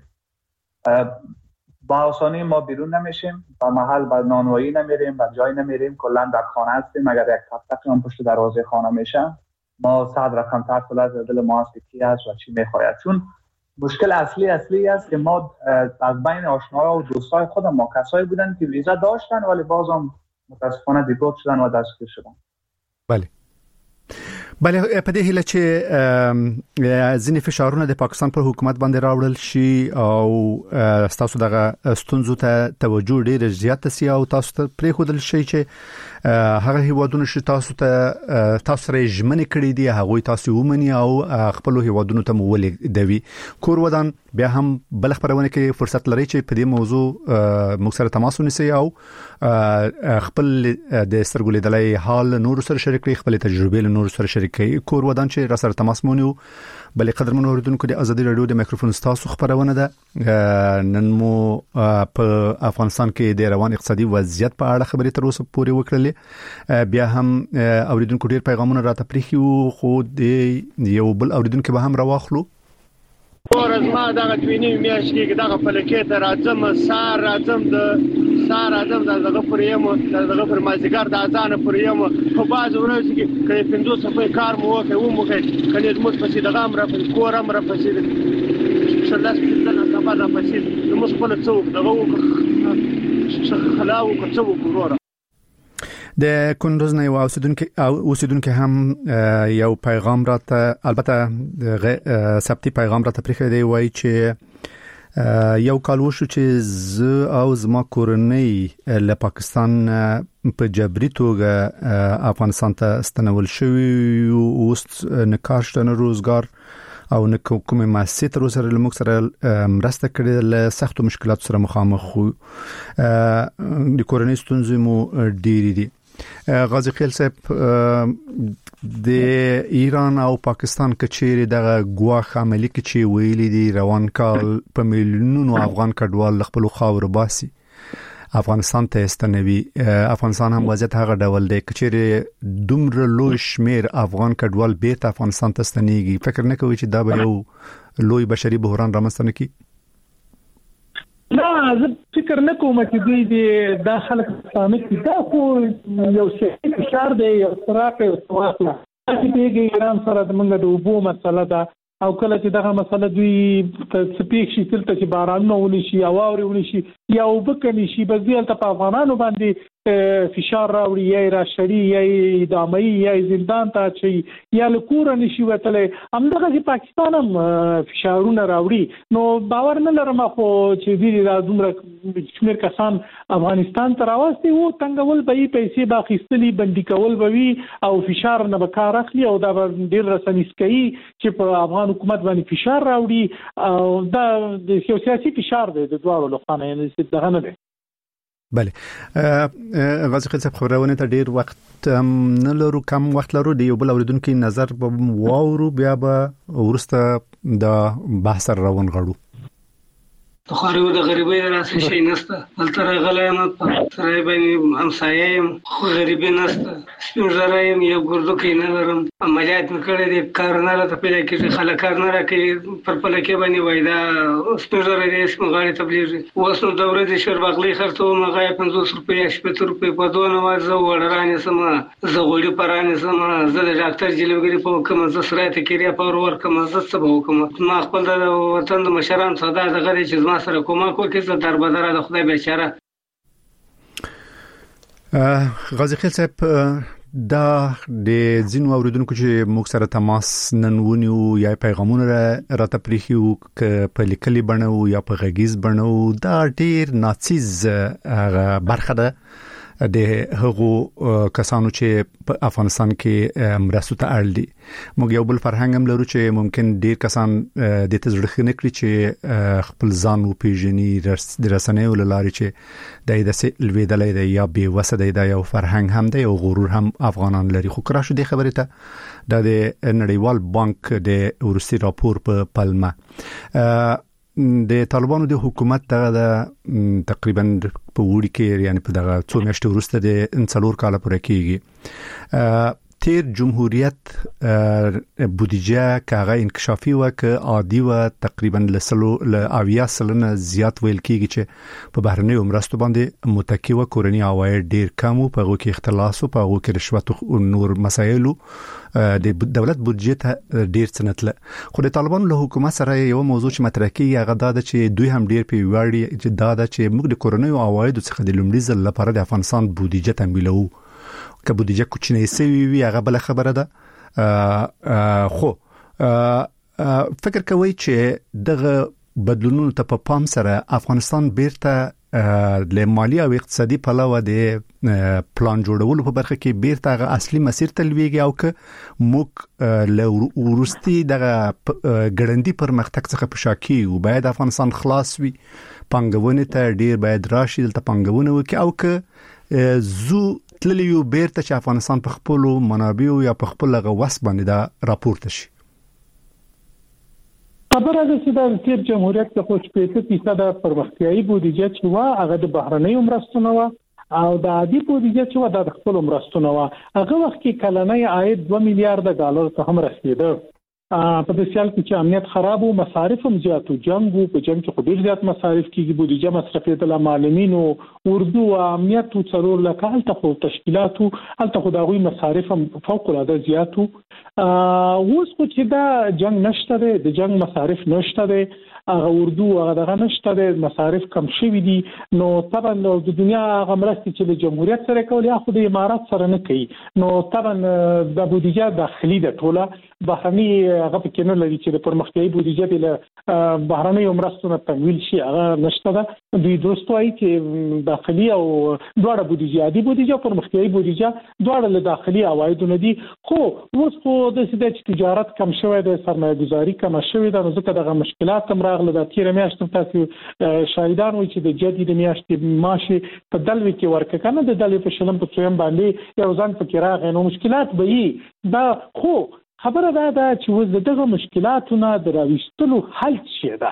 با آسانی ما بیرون نمیشیم، با محل با نانوایی نمیریم، با جای نمیریم، کلا در خانه هستیم. اگر یک تق هم پشت دروازه خانه میشه، ما 100 رقم تقل از دل ما است که کی است و چی میخواید. چون مشکل اصلی است که ما از بین آشناها و دوستای خودم ما کسایی بودن که ویزا داشتن ولی بازم متاسفانه دیپورت شدن و دستگیر شدن. بله په دې هیله چې ځینې فشارونه د پاکستان پر حکومت باندې راوړل شي او تاسو دغه ستونزو ته توجه ډېر زیات سي او تاسو ته پریښودل شي چې هغه هیوادونه چې تاسو سره ژمنې کړې دي هغه تاسو ومني او خپل هیوادونو ته مولې دوي. کور ودان بیا هم بل خبرونه کې فرصت لري چې په دې موضوع موږ سره تماس ونیسي او خپل د سترګو لیدلای حال نور سره شریک کړي، خپل تجربې له نور سره شریک کړي. کور ودان چې را سره تماس مونږ بلې قدرمن اوریدونکو د ازادي رادیو د مایکروفون تاسو خبرونه ده. نن مو په افغانستان کې د روان اقتصادي وضعیت په اړه خبرې تر اوسه پورې وکړلې. بیا هم اوریدونکو ډیر پیغامونه راته پریخي خو د یو بل اوریدونکو به هم راوخلو. ورځ ما دغه دوینې میاشت کې دغه فلکې ته راځم دغه پرېم دغه پر مازیګر د اذان پرېم په باز ورځ کې کله 500 صفحې کار مو وکړ کله موږ په دغه امر په کورم را پسې شلاس کې نه خبره پسې موږ خپل څوک دغه وکړو خلاو کوڅو ګورو. د کندوز نه اوسیدونکو هم یو پیغام راته، البته ثبتی پیغام راته پریخي دی، وای چې یو کال وشو چې ز او زما کورنۍ له پاکستان په جبري توګه افغانستان ته استنول شوی او اوس نه کار شته نه روزګار او نه کومه مؤسسه تر اوسه له موږ سره مرسته کړې، له سختو مشکلاتو سره مخامخ خو د کورنۍ ستونزې مو ډېرې دي. غازی خیل صاحب، د ایران او پاکستان کچېری دغه ګواښ عملی کې چې ویلي دي روان کال په میلیونونو افغان کډوال خپل خاور باسي افغانستان ته استنوي. افغانستان هم وضعیت هغه ډول دی کچېری دومره لوی شمیر افغان کډوال بیرته افغانستان ته استنيږي. فکر نه کوي چې دا به یو لوی بشري بحران رامنځته نه کړي؟ نه، زه فکر نه کوم چې دوی د داخله اسلامي دا خو یو شی فشار دی، یو سراق یو واقعه چې د ایران سره د منګه د اوبو مسله ده او کله چې دغه مسله دوی سپیک شي تلته چې باران نه ونی شي او اوري ونی شي یا وبکني شي بزیل ته په افغانانو باندې فشار راوړي یا راشړي یا ادامي یا زندان ته چي یا لکور نشي وتلې همدغه چې پاکستان هم فشارونه راوړي. نو باور نه لرم خو چې دوی دومره شمیر کسان افغانستان ته راوستي وو څنګه به پیسې باخستلي بندي کول بوي او فشار نه به کار اخلي او دا ډیر رسنیس کوي چې په افغان حکومت باندې فشار راوړي او دا د سیاسي فشار دی د دوه لخوا نه دغه نه دی. بله، غازی خیل صاحب خبرونه ته ډیر وخت نه لرو، کم وخت لرو. د یو بل اوریدونکو نظر په واورو بیا به ورسته د بحث روان غړو. خو د غریبۍ راځي شي نسته دلته راغلایم په سره باندې همسایم خو غریبۍ نسته سپینځرایم یو ګردو کې نه لرم عملیات وکړې دي کار نه راته پیدا کېږي خلک کار نه راکې پر پلکې باندې وایدا سپینځرا دې اسمه غاړي تبلیغ واسو د ورځې شر باغلی خرڅو مغه 50 روپیا 70 روپیا په دوه نوازه وړرانې سم زغوړي پرانې سم زه د ډاکټر جلوګری په کوم ز سره ته کېریا په ور کوم ز څه به کوم ما خپل د وطن د مشران صدا د غړي چې سره کومه کوکه څه در بدره د خدای بیچاره. غازی خیل صاحب، دا د ځینو اوریدونکو چې موږ سره تماس ننونی او یا پیغامونه راته پریخي او په لیکلي بڼه او یا په غږیز بڼه دا ډیر ناڅیز برخه ده د هغو کسانو چې په افغانستان کې مرستو ته اړ دي. موږ یو بل فرهنګ هم لرو چې ممکن ډیر کسان د تزړه نه کړی چې خپل ځان او پیژني د رسنیو لاري چې د سلویدلې د یا بي وسه د یو فرهنګ هم دی او غرور هم افغانان لري. خو کرا شو د خبره ته د نړیوال بانک د ورستي راپور په پلمه د طالبانو د حکومت د تقریبا په وړي کې یعنی په دغه څو میاشتې وروسته د انڅلور کال پورې کېږي تیر جمهوریت بودیجه کاغه انکشافي وک عادي و تقریبا ل 80% زیات ویل کېږي چې په بهرنۍ مرستو باندې متکی و کورنی عواید ډیر کم او په کې اختلاس او په کې رشوت او نور مسایل د دولت بودجه ته ډیر څنتله. خو د طالبانو له حکومت سره یو موضوع چې مطرح کیږي هغه دا چې دوی هم ډیر په وړي چې دا چې موږ د کورنۍ عواید څخه د لومړي ځل لپاره د افغانستان بودجه تمویلو که بودجه کوچنی سوي وي هغه بل خبره ده. خو فکر کوي چې دغه بدلونونو ته په پام سره افغانستان بیرته له مالی او اقتصادي پلوه د پلان جوړولو په برخه کې بیرته اصلي مسیر تلويږي او که موږ له ورستي دغه ګړندی پرمختګ څخه په شاکي او باید افغانستان خلاص وي پنګونه ته ډیر باید راشي دلته پنګونه وکي او که زو تللیو بیرته چې افغانستان په خپل منابع یا په خپل غوس باندې دا راپورته شي. خبره ده چې د تیر جمهوریت د خوش 50% د پرمختیايي بودیجه چې وا هغه د بهرنۍ مرستو نه و او د عادي بودیجه چې وا د خپل مرستو نه و. هغه وخت کې کلنی عاید 2 میلیارډ ډالر ته هم رسیده. په دې سال کې چې امنیت خراب او مصارف هم زیات او جنگ او په جنگ کې خو ډیر زیات مصارف کیږي بودیجه مصرفیت د معلمینو اردو او امنیت او څلور لکه الته تشکیلات او الته خو دغوی مصارف هم فوق العاده زیات اوس خو چې دا جنگ نشته د جنگ مصارف نشته هغه اردو هغه دغه نشته د مصارف کم شوي دي نو طبعا د دنیا هغه مرستې چې د جمهوریت سره کوي یا خو د امارات سره نه کوي نو طبعا د بودیجه داخلي د ټوله بهرني هغه پکې نه لري چې د پرمختیايي بودیجه د بهرني مرستو نه تمویل شي هغه نشته ده دوی دوستوي چې داخلي او دواړه بودیجه عادي بودیجه پرمختیايي بودیجه دواړه له داخلي عوایدو نه دي. خو اوس خو د تجارت کم شوی د سرمایه گذاري کم شوی د ځکه دغه مشکلات هم د تیر میاشت تاسو شاهدان وي چې د جدي د میاشتې ماشي په دلوي کې ورکه کنه د دلوي په شلم په څویم باندې یو ځان فکر راغی نو مشکلات به وي دا خو خبره ده چې وز دغه مشکلاتونه دراويستلو حل شي ده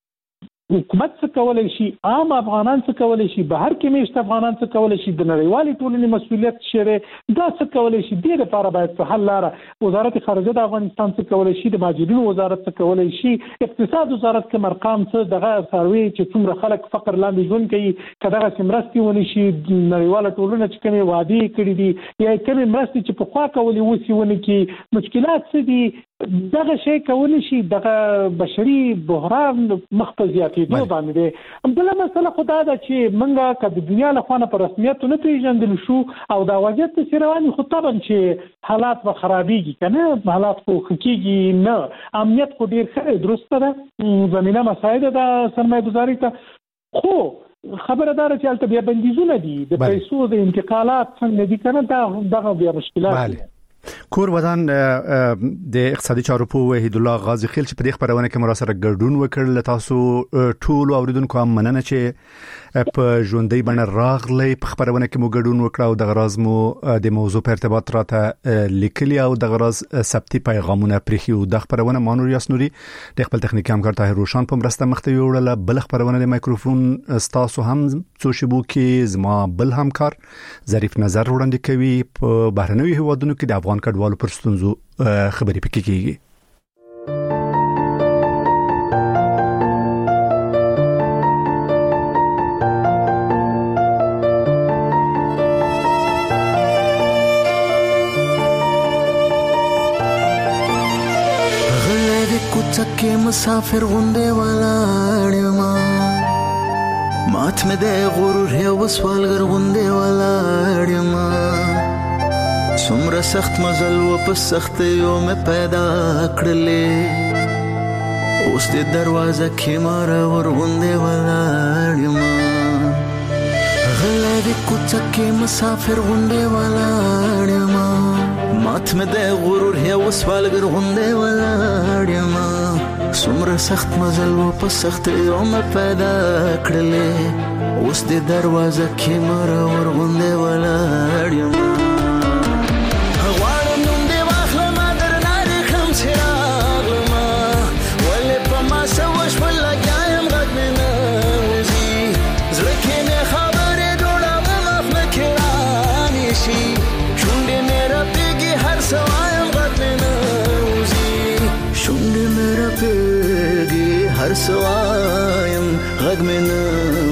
حکومت څه کولای شي عام افغانان څه کولای شي بهر کې میشت افغانان څه کولای شي د نړیوالې ټولنې مسؤلیت شری دا څه کولای شي د لپاره باید په حل لاره وزارت خارجه د افغانستان څه کولای شي د مهاجرینو وزارت څه کولای شي اقتصاد وزارت کوم ارقام څه دغه سروي چې څومره خلک فقر لاندې ژوند کوي کداغه سمرستي ونی شي نړیواله ټولنه چې کومه وادي کړې دي یا کومه مرستي چې په خوا کولې وسی ونی کې مشکلات څه دي دغه شی کولای شي دغه بشري بحران مخفزياتي دوه باندې بل مسله خدای دا چې منګه کله د دنیا له خوانه پر رسمیت نه پیژندل شو او دا وضعیت چې رواني خو طبعا چې حالات به خرابېږي کنه حالات خو حقيقي نه امنیت خو ډیر ښه درسته ده زمينه مساعده ده سرمایه گذاري ته خو خبردار چې البته بیا بندیزونه دي د پیسو د انتقالات څنګه دي کنه دغه بیا مشکلات دي. کور ودان د اقتصادي چارو په وحید الله غازی خیل چې په دې خبرونه کې مرا سره ګډون وکړل تاسو ټول اوریدونکو هم مننه چې په ژوندۍ باندې راغلي په خبرونه کې مو ګډون وکړ او د غراز مو د موضوع په ارتباط راته لیکلي او د غراز ثبتي پیغامونه پرخي او د خبرونه مانور یاسنوري د خپل تخنیکی همکار طاهر روشان په مرسته مخته وړل بل خبرونه د مایکروفون تاسو هم څو شبو کې زما بل همکار ظریف نظر وړاندې کوي په بهرنوي هیوادونو کې د افغان کډوالو پر ستونزو خبرې پکې کیږي. غلې کوڅه مسافر غونډه ولاړ ما مات مې د غرور یو سوالګر غونډه ولاړ ما څومره سخت مزل و په سخت یو مې پیدا کړلې اوس د دروازه کې مار ور غونډه ولاړ ما غلا د کوڅه مسافر غونډه ولاړما مات مې د غرور هي وسوالګر غونډه ولاړما څومره سخت مزل و په سخت یوم پیدا کړلې اوس د دروازه کې مر ور غونډه ولاړما غواړم نوم دې واخلم در ناري خم چراغما ولې په ما سوش ولګایم غږ مې نه وځي زړه کې مې خبرې جوړوم افله کې رانې شي شونډې مې رپېږي هر څه وایم غږ مې نه وځي شونډې مې رپېږي هر څه وایم غږ مې نه